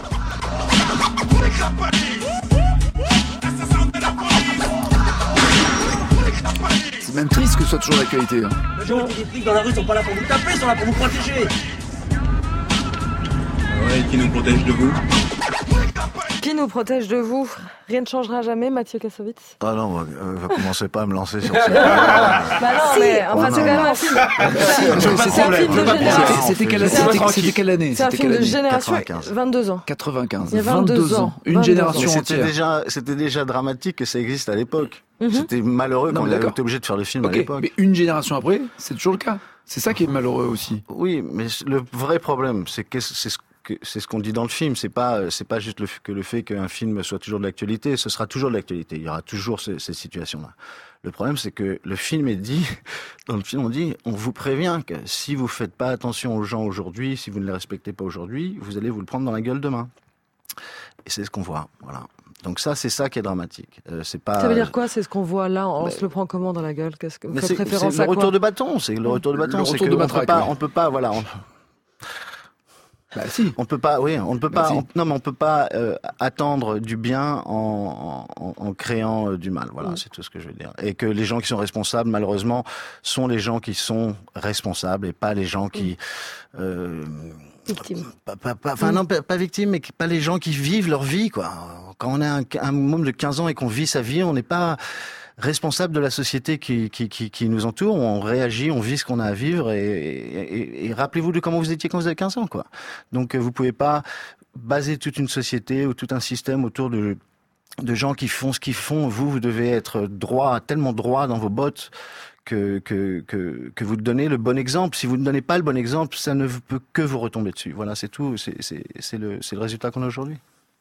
C'est même triste que ce soit toujours d'actualité. Hein. La majorité des flics dans la rue sont pas là pour vous taper, ils sont là pour vous protéger. Ouais, qui nous protège de vous? Qui nous protège de vous? Rien ne changera jamais, Mathieu Kassovitz? Ah non, va commencer pas à me lancer sur ça. Bah non, mais enfin, c'est quand même un film. C'est un film de génération. C'était quelle année? C'est un film de génération. 95. 22 ans. 95. Il y a 22 ans. Une génération Mais entière. c'était déjà dramatique que ça existe à l'époque. C'était malheureux Non, qu'on mais ait d'accord. été obligé de faire le film à Ok, l'époque. mais une génération après, c'est toujours le cas. C'est ça qui est malheureux aussi. Oui, mais le vrai problème, c'est ce qu'on dit dans le film. C'est pas juste le fait qu'un film soit toujours de l'actualité. Ce sera toujours de l'actualité. Il y aura toujours ces situations-là. Le problème, c'est que le film est dit, dans le film, on vous prévient que si vous faites pas attention aux gens aujourd'hui, si vous ne les respectez pas aujourd'hui, vous allez vous le prendre dans la gueule demain. Et c'est ce qu'on voit. Voilà. Donc c'est ça qui est dramatique. C'est pas. Ça veut dire quoi? C'est ce qu'on voit là. On se le prend comment dans la gueule? Qu'est-ce que vous faites c'est référence le à quoi? retour de bâton. C'est le retour de bâton. Le C'est retour que de matraque, on peut pas. Voilà. Bah si. On peut pas. Oui, on ne peut Bah, pas. si. Non, mais on peut pas attendre du bien en créant du mal. Voilà, c'est tout ce que je veux dire. Et que les gens qui sont responsables, malheureusement, sont les gens qui sont responsables et pas les gens qui. Victime. Pas victimes, mais pas les gens qui vivent leur vie, quoi. Quand on a un môme de 15 ans et qu'on vit sa vie, on n'est pas responsable de la société qui nous entoure. On réagit, on vit ce qu'on a à vivre et rappelez-vous de comment vous étiez quand vous avez 15 ans, quoi. Donc, vous pouvez pas baser toute une société ou tout un système autour de gens qui font ce qu'ils font. Vous devez être tellement droit dans vos bottes que vous donnez le bon exemple. Si vous ne donnez pas le bon exemple, ça ne peut que vous retomber dessus. Voilà, c'est tout. C'est le résultat qu'on a aujourd'hui.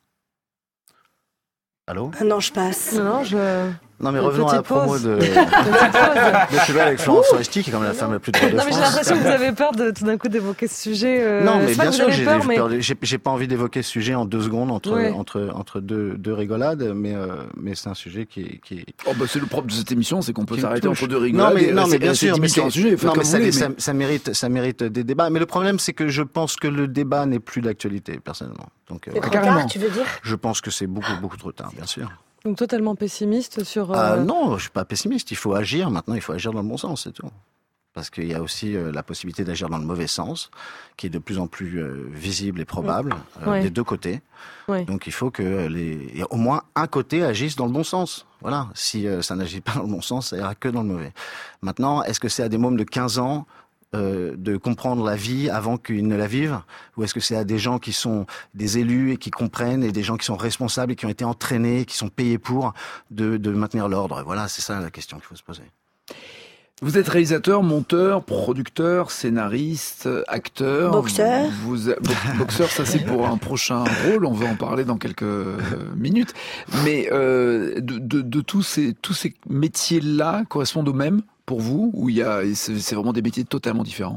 Allô? Ah non, je passe. Non, mais Une revenons à la petite promo pause. de Plus belle avec Florence Foresti, qui est quand même la femme la plus drôle de Non, mais France. j'ai l'impression que vous avez peur de tout d'un coup d'évoquer ce sujet. Non, mais c'est pas bien que sûr, vous avez peur, mais... j'ai pas envie d'évoquer ce sujet en 2 secondes Ouais. entre deux rigolades, mais c'est un sujet qui Oh bah c'est le propre de cette émission, c'est qu'on peut qui me s'arrêter touche. entre deux rigolades. Non, mais bien sûr, mais c'est un sujet. non, mais Mais ça mérite des débats. Mais le problème, c'est que je pense que le débat n'est plus d'actualité, personnellement. Donc, C'est trop carrément. tard, tu veux dire? je pense que c'est beaucoup trop tard, bien sûr. Donc totalement pessimiste sur... Non, je suis pas pessimiste. Il faut agir. Maintenant, il faut agir dans le bon sens, c'est tout. Parce qu'il y a aussi la possibilité d'agir dans le mauvais sens, qui est de plus en plus visible et probable des deux côtés. Ouais. Donc il faut que au moins un côté agisse dans le bon sens. Voilà. Si ça n'agit pas dans le bon sens, ça ira que dans le mauvais. Maintenant, est-ce que c'est à des mômes de 15 ans de comprendre la vie avant qu'ils ne la vivent, ou est-ce que c'est à des gens qui sont des élus et qui comprennent, et des gens qui sont responsables et qui ont été entraînés, qui sont payés pour de maintenir l'ordre? Voilà, c'est ça la question qu'il faut se poser. Vous êtes réalisateur, monteur, producteur, scénariste, acteur. Boxeur. Boxeur, ça c'est pour un prochain rôle, on va en parler dans quelques minutes. Mais de tous ces métiers-là correspondent au même pour vous, ou c'est vraiment des métiers totalement différents?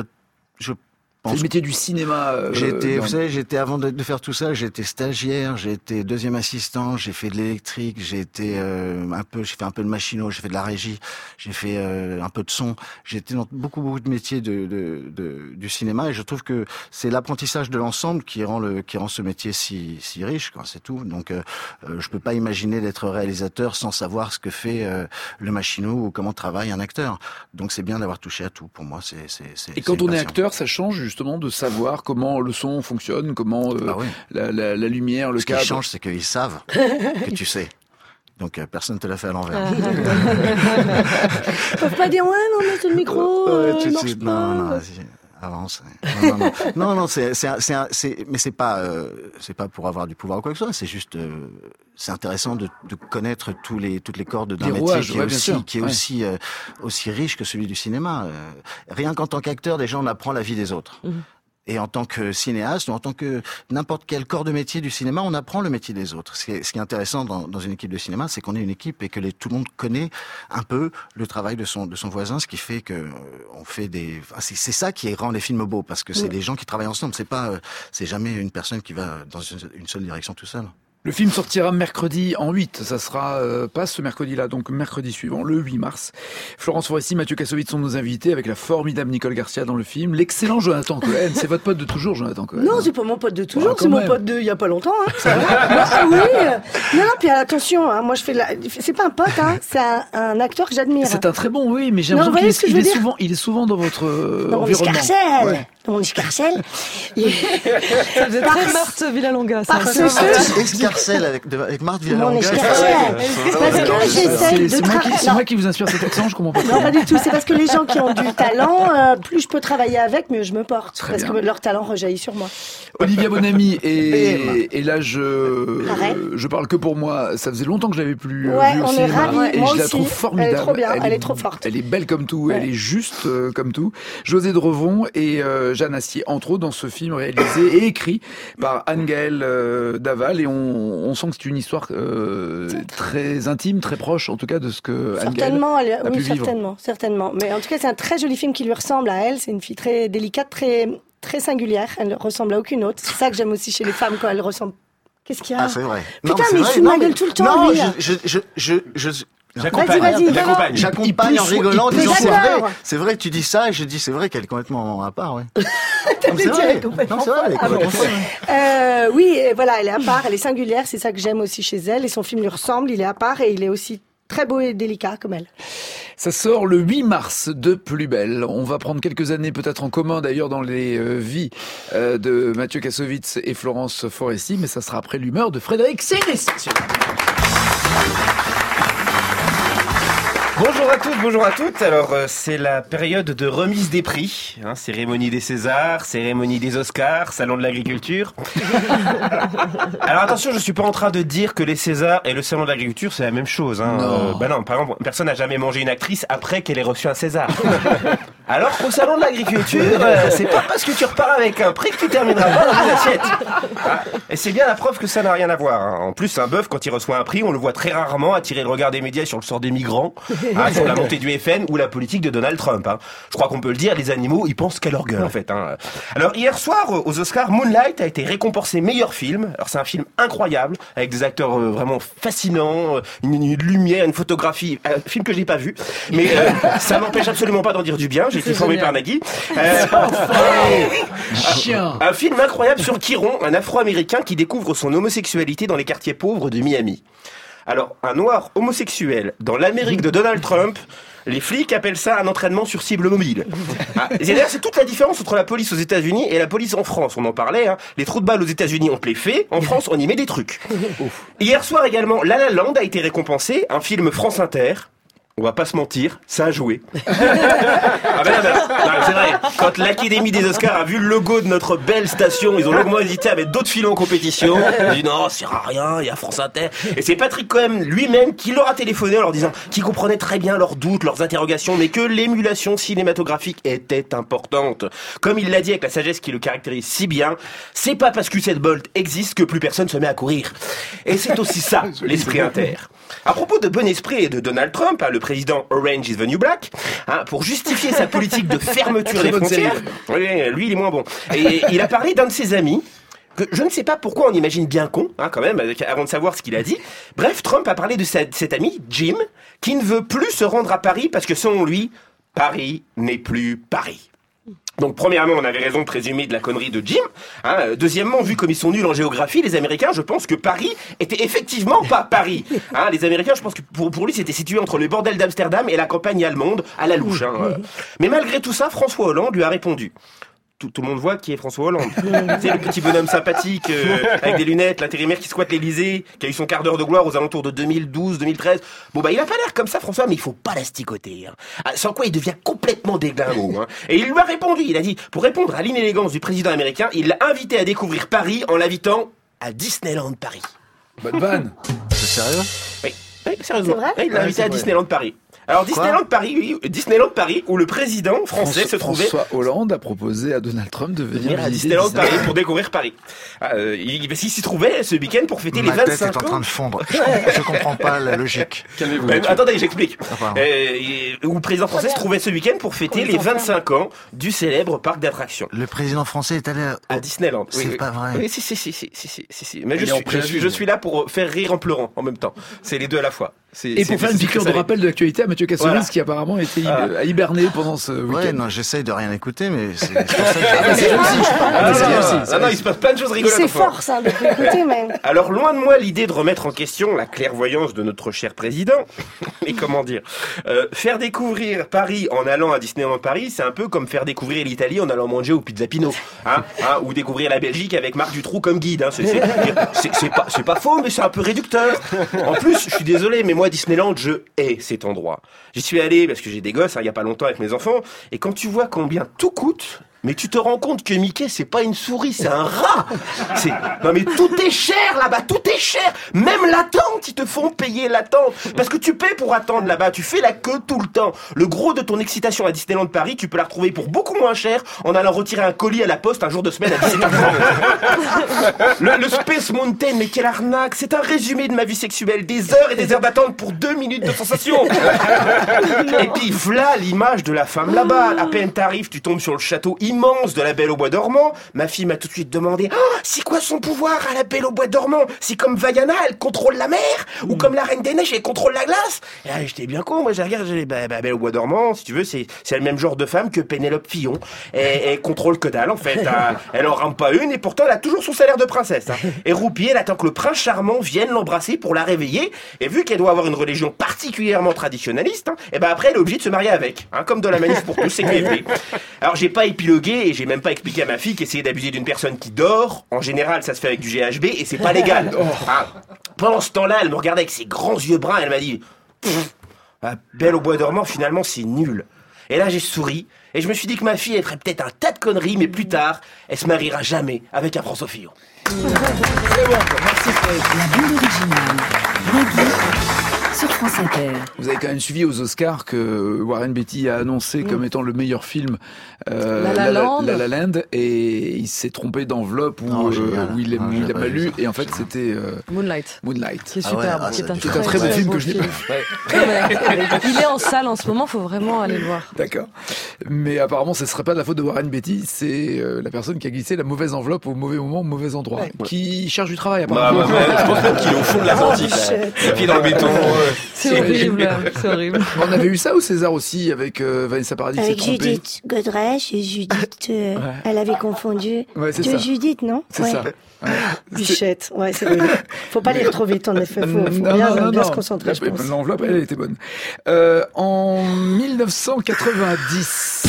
C'est le métier du cinéma. Vous savez, j'étais avant de faire tout ça, j'étais stagiaire, j'ai été 2e assistant, j'ai fait de l'électrique, j'ai fait un peu de machinot, j'ai fait de la régie, j'ai fait un peu de son. J'étais dans beaucoup de métiers du cinéma, et je trouve que c'est l'apprentissage de l'ensemble qui rend ce métier si riche, quoi. C'est tout. Donc je peux pas imaginer d'être réalisateur sans savoir ce que fait le machinot ou comment travaille un acteur. Donc c'est bien d'avoir touché à tout. Pour moi, Et quand on est acteur, ça change justement de savoir comment le son fonctionne, comment la lumière, le cadre. Ce qui change, c'est qu'ils savent que tu sais. Donc personne ne te l'a fait à l'envers. Ils peuvent pas dire ouais, non, mais c'est le micro. Marche pas. Non, avance. Non, mais c'est pas pour avoir du pouvoir ou quoi que ce soit. C'est juste, c'est intéressant de connaître toutes les cordes d'un métier qui est aussi riche que celui du cinéma. Rien qu'en tant qu'acteur, déjà on apprend la vie des autres. Et en tant que cinéaste ou en tant que n'importe quel corps de métier du cinéma, on apprend le métier des autres. Ce qui est intéressant dans une équipe de cinéma, c'est qu'on est une équipe et que tout le monde connaît un peu le travail de son voisin, ce qui fait que on fait c'est ça qui rend les films beaux, parce que c'est des gens qui travaillent ensemble. C'est jamais une personne qui va dans une seule direction tout seul. Le film sortira mercredi en 8. Ça sera pas ce mercredi-là, donc mercredi suivant, le 8 mars. Florence Foresti, Mathieu Kassovitz sont nos invités, avec la formidable Nicole Garcia dans le film. L'excellent Jonathan Cohen. C'est votre pote de toujours, Jonathan Cohen? Non, c'est pas mon pote de toujours, Ah, c'est mon même. pote de il y a pas longtemps. Hein. Ça va. Ah oui. Non, puis attention, hein, moi je fais c'est pas un pote, hein, c'est un acteur que j'admire. C'est un très bon, oui, mais j'ai Non, l'impression vous voyez ce que je veux dire il est souvent dans votre Dans mon environnement. escarcelle. Ouais. mon escarcelle. Ça faisait très Marthe Villalonga, ça. Parce que... Escarcelle avec Marthe Mon Villalonga. escarcelle. Parce que j'essaie de C'est moi qui vous inspire cet accent, je comprends pas. Non, pas du tout. C'est parce que les gens qui ont du talent, plus je peux travailler avec, mieux je me porte. Très parce bien. que leur talent rejaillit sur moi. Olivia Bonamy, et là je parle que pour moi, ça faisait longtemps que je l'avais plus Ouais, vue au on est cinéma, ravis. et Moi je la aussi. trouve formidable. Elle est trop bien, elle est trop forte. Elle est belle comme tout, Ouais. elle est juste comme tout. José de Revon et Jeanne Astier, entre autres, dans ce film réalisé et écrit par Anne-Gaëlle Daval, et on sent que c'est une histoire très intime, très proche en tout cas de ce que Anne-Gaëlle Certainement, a pu vivre. certainement. Mais en tout cas, c'est un très joli film qui lui ressemble à elle. C'est une fille très délicate, très singulière. Elle ne ressemble à aucune autre. C'est ça que j'aime aussi chez les femmes quand elles ressemblent. Qu'est-ce qu'il y a? Ah, c'est vrai. Putain, c'est mais il vrai. fout de ma gueule tout le temps, Non, lui. J'accompagne en rigolant, en disant D'accord. c'est vrai, tu dis ça, et je dis c'est vrai qu'elle est complètement à part, ouais. T'as Non, dit c'est vrai. complètement Non, c'est vrai, elle est folle. complètement folle. Oui, et voilà, elle est à part, elle est singulière. C'est ça que j'aime aussi chez elle. Et son film lui ressemble. Il est à part et il est aussi très beau et délicat comme elle. Ça sort le 8 mars de Plus belle. On va prendre quelques années peut-être en commun d'ailleurs dans les vies de Mathieu Kassovitz et Florence Foresti, mais ça sera après l'humeur de Frédéric Séris. Bonjour à toutes, bonjour à toutes. Alors, c'est la période de remise des prix, hein, cérémonie des Césars, cérémonie des Oscars, salon de l'agriculture. Alors attention, je suis pas en train de dire que les Césars et le salon de l'agriculture, c'est la même chose. Hein. Non, par exemple, personne n'a jamais mangé une actrice après qu'elle ait reçu un César. Alors qu'au salon de l'agriculture, c'est pas parce que tu repars avec un prix que tu termineras pas dans une assiette. Ah, et c'est bien la preuve que ça n'a rien à voir. Hein. En plus, un bœuf, quand il reçoit un prix, on le voit très rarement attirer le regard des médias sur le sort des migrants. Sur la montée du FN ou la politique de Donald Trump. Hein. Je crois qu'on peut le dire, les animaux, ils pensent qu'à leur gueule, en fait. Hein. Alors, hier soir, aux Oscars, Moonlight a été récompensé meilleur film. Alors, c'est un film incroyable, avec des acteurs vraiment fascinants, une lumière, une photographie, un film que je n'ai pas vu. Mais ça m'empêche absolument pas d'en dire du bien. J'ai été formé par Nagui. Un film incroyable sur Chiron, un Afro-Américain qui découvre son homosexualité dans les quartiers pauvres de Miami. Alors, un noir homosexuel dans l'Amérique de Donald Trump, les flics appellent ça un entraînement sur cible mobile. Et d'ailleurs, c'est toute la différence entre la police aux États-Unis et la police en France. On en parlait, hein. Les trous de balles aux États-Unis, on te les fait. En France, on y met des trucs. Hier soir également, La La Land a été récompensé, un film France Inter. On va pas se mentir, ça a joué. Non, c'est vrai. Quand l'Académie des Oscars a vu le logo de notre belle station, ils ont longuement hésité à mettre d'autres films en compétition. Ils ont dit non, ça sert à rien, il y a France Inter. Et c'est Patrick Cohen lui-même qui leur a téléphoné en leur disant qu'il comprenait très bien leurs doutes, leurs interrogations, mais que l'émulation cinématographique était importante. Comme il l'a dit avec la sagesse qui le caractérise si bien, c'est pas parce qu'Usain Bolt existe que plus personne se met à courir. Et c'est aussi ça, l'esprit Inter. À propos de bon esprit et de Donald Trump, le président Orange is the New Black, pour justifier sa politique de fermeture des frontières, lui il est moins bon. Et il a parlé d'un de ses amis, que je ne sais pas pourquoi on imagine bien con, quand même, avant de savoir ce qu'il a dit. Bref, Trump a parlé de cet ami, Jim, qui ne veut plus se rendre à Paris parce que selon lui, Paris n'est plus Paris. Donc premièrement, on avait raison de présumer de la connerie de Jim. Deuxièmement, vu comme ils sont nuls en géographie, les Américains, je pense que Paris était effectivement pas Paris. Les Américains, je pense que pour lui, c'était situé entre le bordel d'Amsterdam et la campagne allemande, à la louche. Mais malgré tout ça, François Hollande lui a répondu. Tout le monde voit qui est François Hollande. C'est le petit bonhomme sympathique, avec des lunettes, l'intérimaire qui squatte l'Élysée, qui a eu son quart d'heure de gloire aux alentours de 2012, 2013. Bon, il a pas l'air comme ça, François, mais il faut pas l'asticoter. Sans quoi il devient complètement déglingo. Et il lui a répondu, il a dit, pour répondre à l'inélégance du président américain, il l'a invité à découvrir Paris en l'invitant à Disneyland Paris. Bonne vanne. C'est sérieux? Oui, sérieusement. C'est vrai? Il l'a invité à Disneyland Paris. Alors Disneyland Paris, où le président français se trouvait. François Hollande a proposé à Donald Trump de venir à Disneyland Paris pour découvrir Paris. Il s'y trouvait ce week-end pour fêter les 25 ans. Ma tête est en train de fondre. Je comprends pas la logique. Calmez-vous. Attendez, j'explique. Où le président français se trouvait ce week-end pour fêter les 25 ans du célèbre parc d'attractions. Le président français est allé à Disneyland. C'est pas vrai. Oui, si. Mais je suis là pour faire rire en pleurant en même temps. C'est les deux à la fois. Et pour faire une piqûre de rappel de l'actualité à Mathieu Kassovitz, Voilà. qui apparemment était hiberné pendant ce week-end. Ouais, non, j'essaye de rien écouter, mais c'est pour ça que c'est réussi, je parle. Non, il se passe plein de choses rigolotes. Il s'efforce de l'écouter, mais... Alors, loin de moi l'idée de remettre en question la clairvoyance de notre cher président. Mais comment dire, faire découvrir Paris en allant à Disneyland Paris, c'est un peu comme faire découvrir l'Italie en allant manger au Pizza Pino. Ou découvrir la Belgique avec Marc Dutroux comme guide. C'est pas faux, mais c'est un peu réducteur. En plus, je suis désolé, mais moi, Disneyland, je hais cet endroit. J'y suis allé parce que j'ai des gosses, il y a pas longtemps avec mes enfants, et quand tu vois combien tout coûte, mais tu te rends compte que Mickey, c'est pas une souris, c'est un rat. Non mais tout est cher là-bas, tout est cher. Même l'attente, ils te font payer l'attente. Parce que tu paies pour attendre là-bas, tu fais la queue tout le temps. Le gros de ton excitation à Disneyland Paris, tu peux la retrouver pour beaucoup moins cher en allant retirer un colis à la poste un jour de semaine à 17h30. Le Space Mountain, mais quelle arnaque. C'est un résumé de ma vie sexuelle, des heures et des heures d'attente pour 2 minutes de sensation. Et puis voilà l'image de la femme là-bas. À peine t'arrives, tu tombes sur le château immense de la Belle au Bois dormant. Ma fille m'a tout de suite demandé c'est quoi son pouvoir à la Belle au Bois dormant? C'est comme Vaiana, elle contrôle la mer? Ou comme la Reine des Neiges, elle contrôle la glace? Et là, j'étais bien con, moi j'ai regardé Belle au Bois dormant, si tu veux, c'est le même genre de femme que Pénélope Fillon. Et elle contrôle que dalle en fait. Elle en rampe pas une et pourtant elle a toujours son salaire de princesse. Et Roupie, elle attend que le prince charmant vienne l'embrasser pour la réveiller. Et vu qu'elle doit avoir une religion particulièrement traditionnaliste, et ben après elle est obligée de se marier avec. Comme dans la manif pour tous, c'est QFD. Alors j'ai pas épilogué et j'ai même pas expliqué à ma fille qu'essayer d'abuser d'une personne qui dort, en général ça se fait avec du GHB et c'est pas légal. Pendant ce temps-là, elle me regardait avec ses grands yeux bruns, elle m'a dit Belle au Bois dormant, finalement c'est nul. Et là j'ai souri et je me suis dit que ma fille elle ferait peut-être un tas de conneries, mais plus tard elle se mariera jamais avec un François Fillon. C'est bon, merci Fred. La bande originale. Nagui sur France Inter. Vous avez quand même suivi aux Oscars que Warren Beatty a annoncé comme étant le meilleur film La La Land. La La Land, et il s'est trompé d'enveloppe où il a pas lu, et en fait c'était Moonlight. Qui est Ah ouais, superbe, qui est un c'est un très beau film que je n'ai pas vu. Il est en salle en ce moment, faut vraiment aller le voir. D'accord. Mais apparemment, ce ne serait pas de la faute de Warren Beatty, c'est la personne qui a glissé la mauvaise enveloppe au mauvais moment, au mauvais endroit, qui cherche du travail apparemment. Je pense même qu'il est au fond de l'Atlantique. Les pieds dans le béton. C'est horrible, c'est horrible. On avait eu ça au César aussi avec Vanessa Paradis. Avec Judith Godrèche et Judith, elle avait confondu. Ouais, c'est ça. Judith, non? C'est ça. Ouais. Bichette, ouais, c'est vrai. Faut pas les retrouver vite, en effet. Faut bien se concentrer, je pense. L'enveloppe, elle était bonne. En 1990.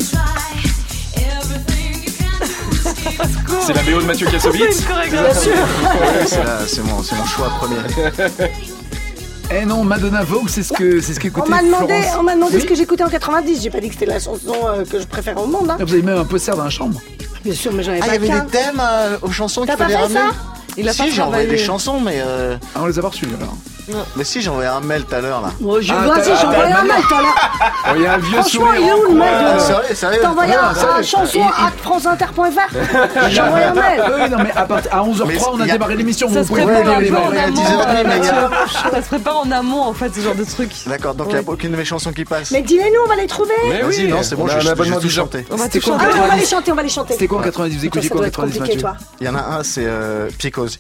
C'est la BO de Mathieu Kassovitz. Bien sûr. c'est mon choix premier. Eh non, Madonna Vogue, c'est ce qu'écoutait On m'a demandé Oui. ce que j'écoutais en 90. J'ai pas dit que c'était la chanson que je préfère au monde. Vous avez même un poster dans la chambre. Bien sûr, mais j'en avais Il y pas avait qu'un. des thèmes aux chansons qu'il T'as pas fallait fait ramener. ça? Il a pas Si, j'ai envoyé travaillé. des chansons, mais On les a pas reçus alors. mais si, j'ai envoyé un mail tout à l'heure là. Moi, j'ai t'as envoyé un mail tout à l'heure. Oh, il y a un vieux Franchement, sourire. il est où le mail de... Sérieux. T'as envoyé un sérieux. chanson à franceinter.fr. J'ai envoyé un mail. Oui, non, mais à 11h03, on a démarré l'émission. Ça Vous se pouvez prépare pas un les peu en ouais, amont, 10h30, les Mathieu. gars. Ça se prépare en amont, en fait, ce genre de truc. D'accord, donc il n'y a aucune de mes chansons qui passe. Mais dis-les-nous, on va les trouver. Mais Vas-y, oui, non, c'est bon, on a je un vais abonnement tout du genre. chanter. On va C'était tout quoi, chanter. Ah, on va les chanter, on va les chanter. C'était quoi en 90? Vous écoutiez Ça quoi en doit être 90, compliqué, Mathieu? toi. Il y en a un, c'est Psychose.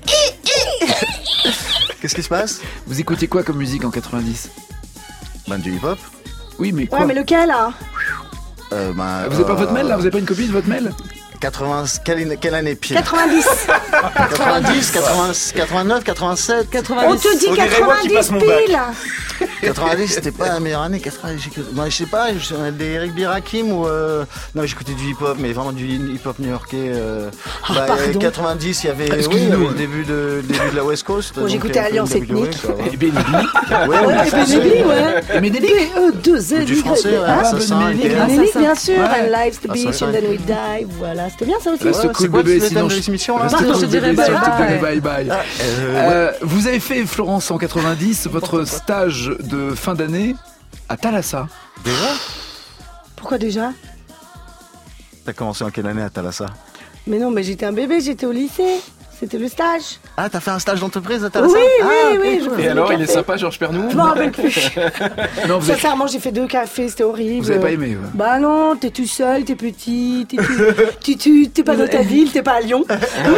Qu'est-ce qui se passe? Vous écoutiez quoi comme musique en 90? Ben, du hip-hop. Oui, mais quoi? Ouais, mais lequel, hein? Ben, Vous avez pas votre mail là? Vous avez pas une copie de votre mail? 80, quelle année pile? 90. 90, 89, 87. On 90. te dit On dirait moi qui 90 passe mon bac. pile. 90, c'était pas la meilleure année. 90, moi, je sais pas, des Eric B. Rakim ou. Non, j'écoutais du hip-hop, mais vraiment du hip-hop new-yorkais. pardon. 90, il y avait Excusez-nous. le début de la West Coast. Moi, donc, j'écoutais Alliance David Bowie, Ethnique. quoi, voilà. Et Benny B. Ouais, Ouais, Benelli, ouais. Benny B. B-E-2-L-Y. Du français, ouais, Ah, Assassin, Benelli, Ken. Benelli, bien sûr. Ouais. And life's the Ah, beach ça, and ça. then we die. Voilà, c'était bien ça aussi. Reste Ouais, cool c'est quoi bébé, le thème sinon de l'émission là? Reste Pardon, cool je te dirais bébé, sinon bye je te dirais bye. bye bye. Vous avez fait, Florence, en 90, votre stage de fin d'année à Thalassa. Déjà? Pourquoi déjà? T'as commencé en quelle année à Thalassa? Mais non, mais j'étais un bébé, j'étais au lycée. C'était le stage. Ah, t'as fait un stage d'entreprise à Oui, okay. oui. Et alors, il est sympa, Georges Pernou? Je m'en rappelle plus. Non, Sincèrement, j'ai fait 2 cafés, c'était horrible. Vous avez pas aimé? Bah non, t'es tout seul, t'es petit, t'es pas dans ta ville, t'es pas à Lyon.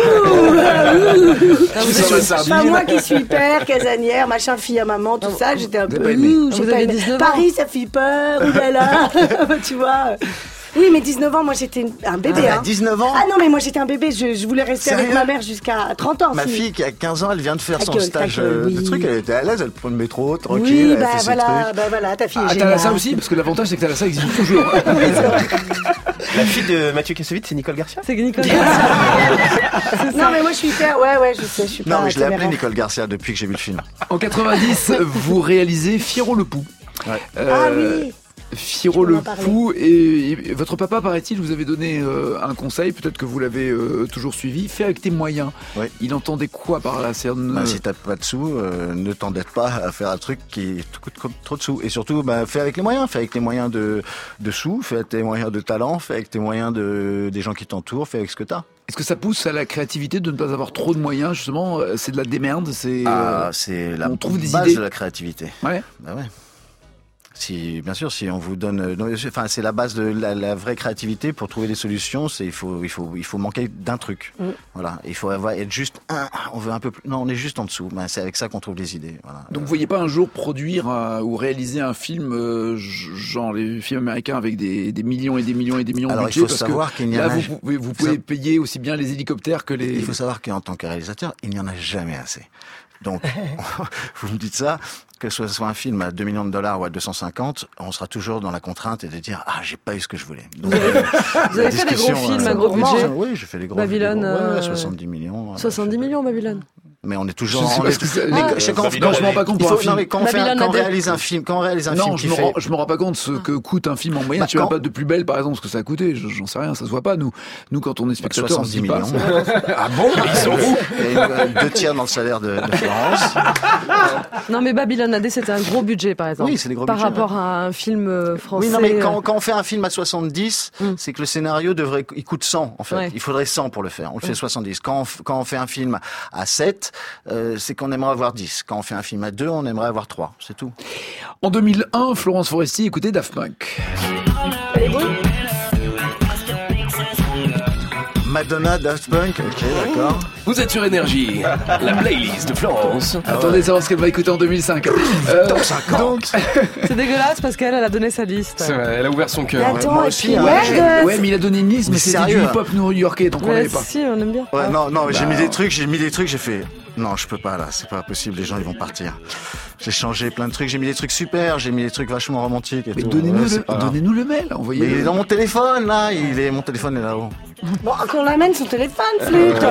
Enfin, moi qui suis père, casanière, machin, fille à maman, tout ça, j'étais un peu. Vous avez 19 ans. Paris, ça fait peur, oulala. Tu vois. Oui, mais 19 ans, moi j'étais un bébé. Ah, 19 ans? Ah non, mais moi j'étais un bébé, je voulais rester avec ma mère jusqu'à 30 ans. Ma fille qui a 15 ans, elle vient de faire son stage oui. de truc, elle était à l'aise, elle prend le métro, tranquille, oui, elle fait ses trucs. voilà, ta fille est géniale. Thalassa aussi, parce que l'avantage c'est que Thalassa existe toujours. Oui, c'est vrai. La fille de Mathieu Kassovitz, c'est Nicole Garcia? C'est Nicole Garcia. Non, mais moi je suis hyper, ouais, je sais, je suis pas. Non, mais je l'ai appelée Nicole Garcia depuis que j'ai vu le film. En 90, vous réalisez Firo le Pou. Ouais. Ah oui. Firo le Pou, et votre papa, paraît-il, vous avait donné un conseil, peut-être que vous l'avez toujours suivi, fais avec tes moyens. Ouais. Il entendait quoi par là? Si t'as pas de sous, ne t'endette pas à faire un truc qui coûte trop de sous. Et surtout, fais avec les moyens. Fais avec les moyens de sous, fais avec tes moyens de talent, fais avec tes moyens des gens qui t'entourent, fais avec ce que t'as. Est-ce que ça pousse à la créativité de ne pas avoir trop de moyens, justement? C'est de la démerde, c'est la base de la créativité. Ouais. Bah ouais. Bien sûr, si on vous donne, c'est la base de la vraie créativité pour trouver des solutions. Il faut manquer d'un truc. Voilà. Il faut être juste on veut un peu plus. Non, on est juste en dessous. C'est avec ça qu'on trouve les idées. Voilà. Donc, vous voyez pas un jour produire ou réaliser un film, genre les films américains avec des millions et des millions et des millions de budget? Alors, il faut savoir qu'il n'y en a. Vous pouvez payer aussi bien les hélicoptères que les. Il faut savoir qu'en tant que réalisateur, il n'y en a jamais assez. Donc, vous me dites ça, que ce soit un film à $2 millions ou à 250, on sera toujours dans la contrainte et de dire j'ai pas eu ce que je voulais. Donc, vous avez fait des gros films à gros budget? Oui, j'ai fait des gros. Babylone, 70 millions. 70 millions, Babylone. Mais on est toujours. Non, je me rends pas compte pour un film. Non, mais quand on réalise un film, je me rends pas compte ce que coûte un film en moyenne. Tu vois pas de Plus belle, par exemple, ce que ça a coûté. J'en sais rien, ça se voit pas. Nous, quand on est spectateur, 70 millions. Ah bon? Ils sont où? 2 tiers dans le salaire de Florence. Non, mais Babylone AD, c'était un gros budget, par exemple. Oui, c'est des gros budgets. Par rapport à un film français. Oui, non, mais quand on fait un film à 70, c'est que le scénario il coûte 100, en fait. Ouais. Il faudrait 100 pour le faire. On le fait 70. Quand on fait un film à 7, c'est qu'on aimerait avoir 10. Quand on fait un film à 2, on aimerait avoir 3. C'est tout. En 2001, Florence Foresti écoutait Daft Punk. Madonna, Daft Punk, ok, d'accord. Vous êtes sur Énergie, la playlist de Florence. Attendez, savoir ce qu'elle va écouter en 2005. Donc, c'est dégueulasse parce qu'elle a donné sa liste. C'est vrai, elle a ouvert son cœur. Attends, moi aussi. Ouais, mais il a donné une liste, mais c'était du hip-hop new-yorkais, donc on n'avait pas. Si, on aime bien. Ouais, non, j'ai mis des trucs, j'ai fait. Non, je peux pas là, c'est pas possible, les gens ils vont partir. J'ai changé plein de trucs, j'ai mis des trucs super, j'ai mis des trucs vachement romantiques et mais tout. Donnez-nous le mail, envoyez. Mais il est dans mon téléphone là, mon téléphone est là-haut. Bon, qu'on l'amène son téléphone, flûte.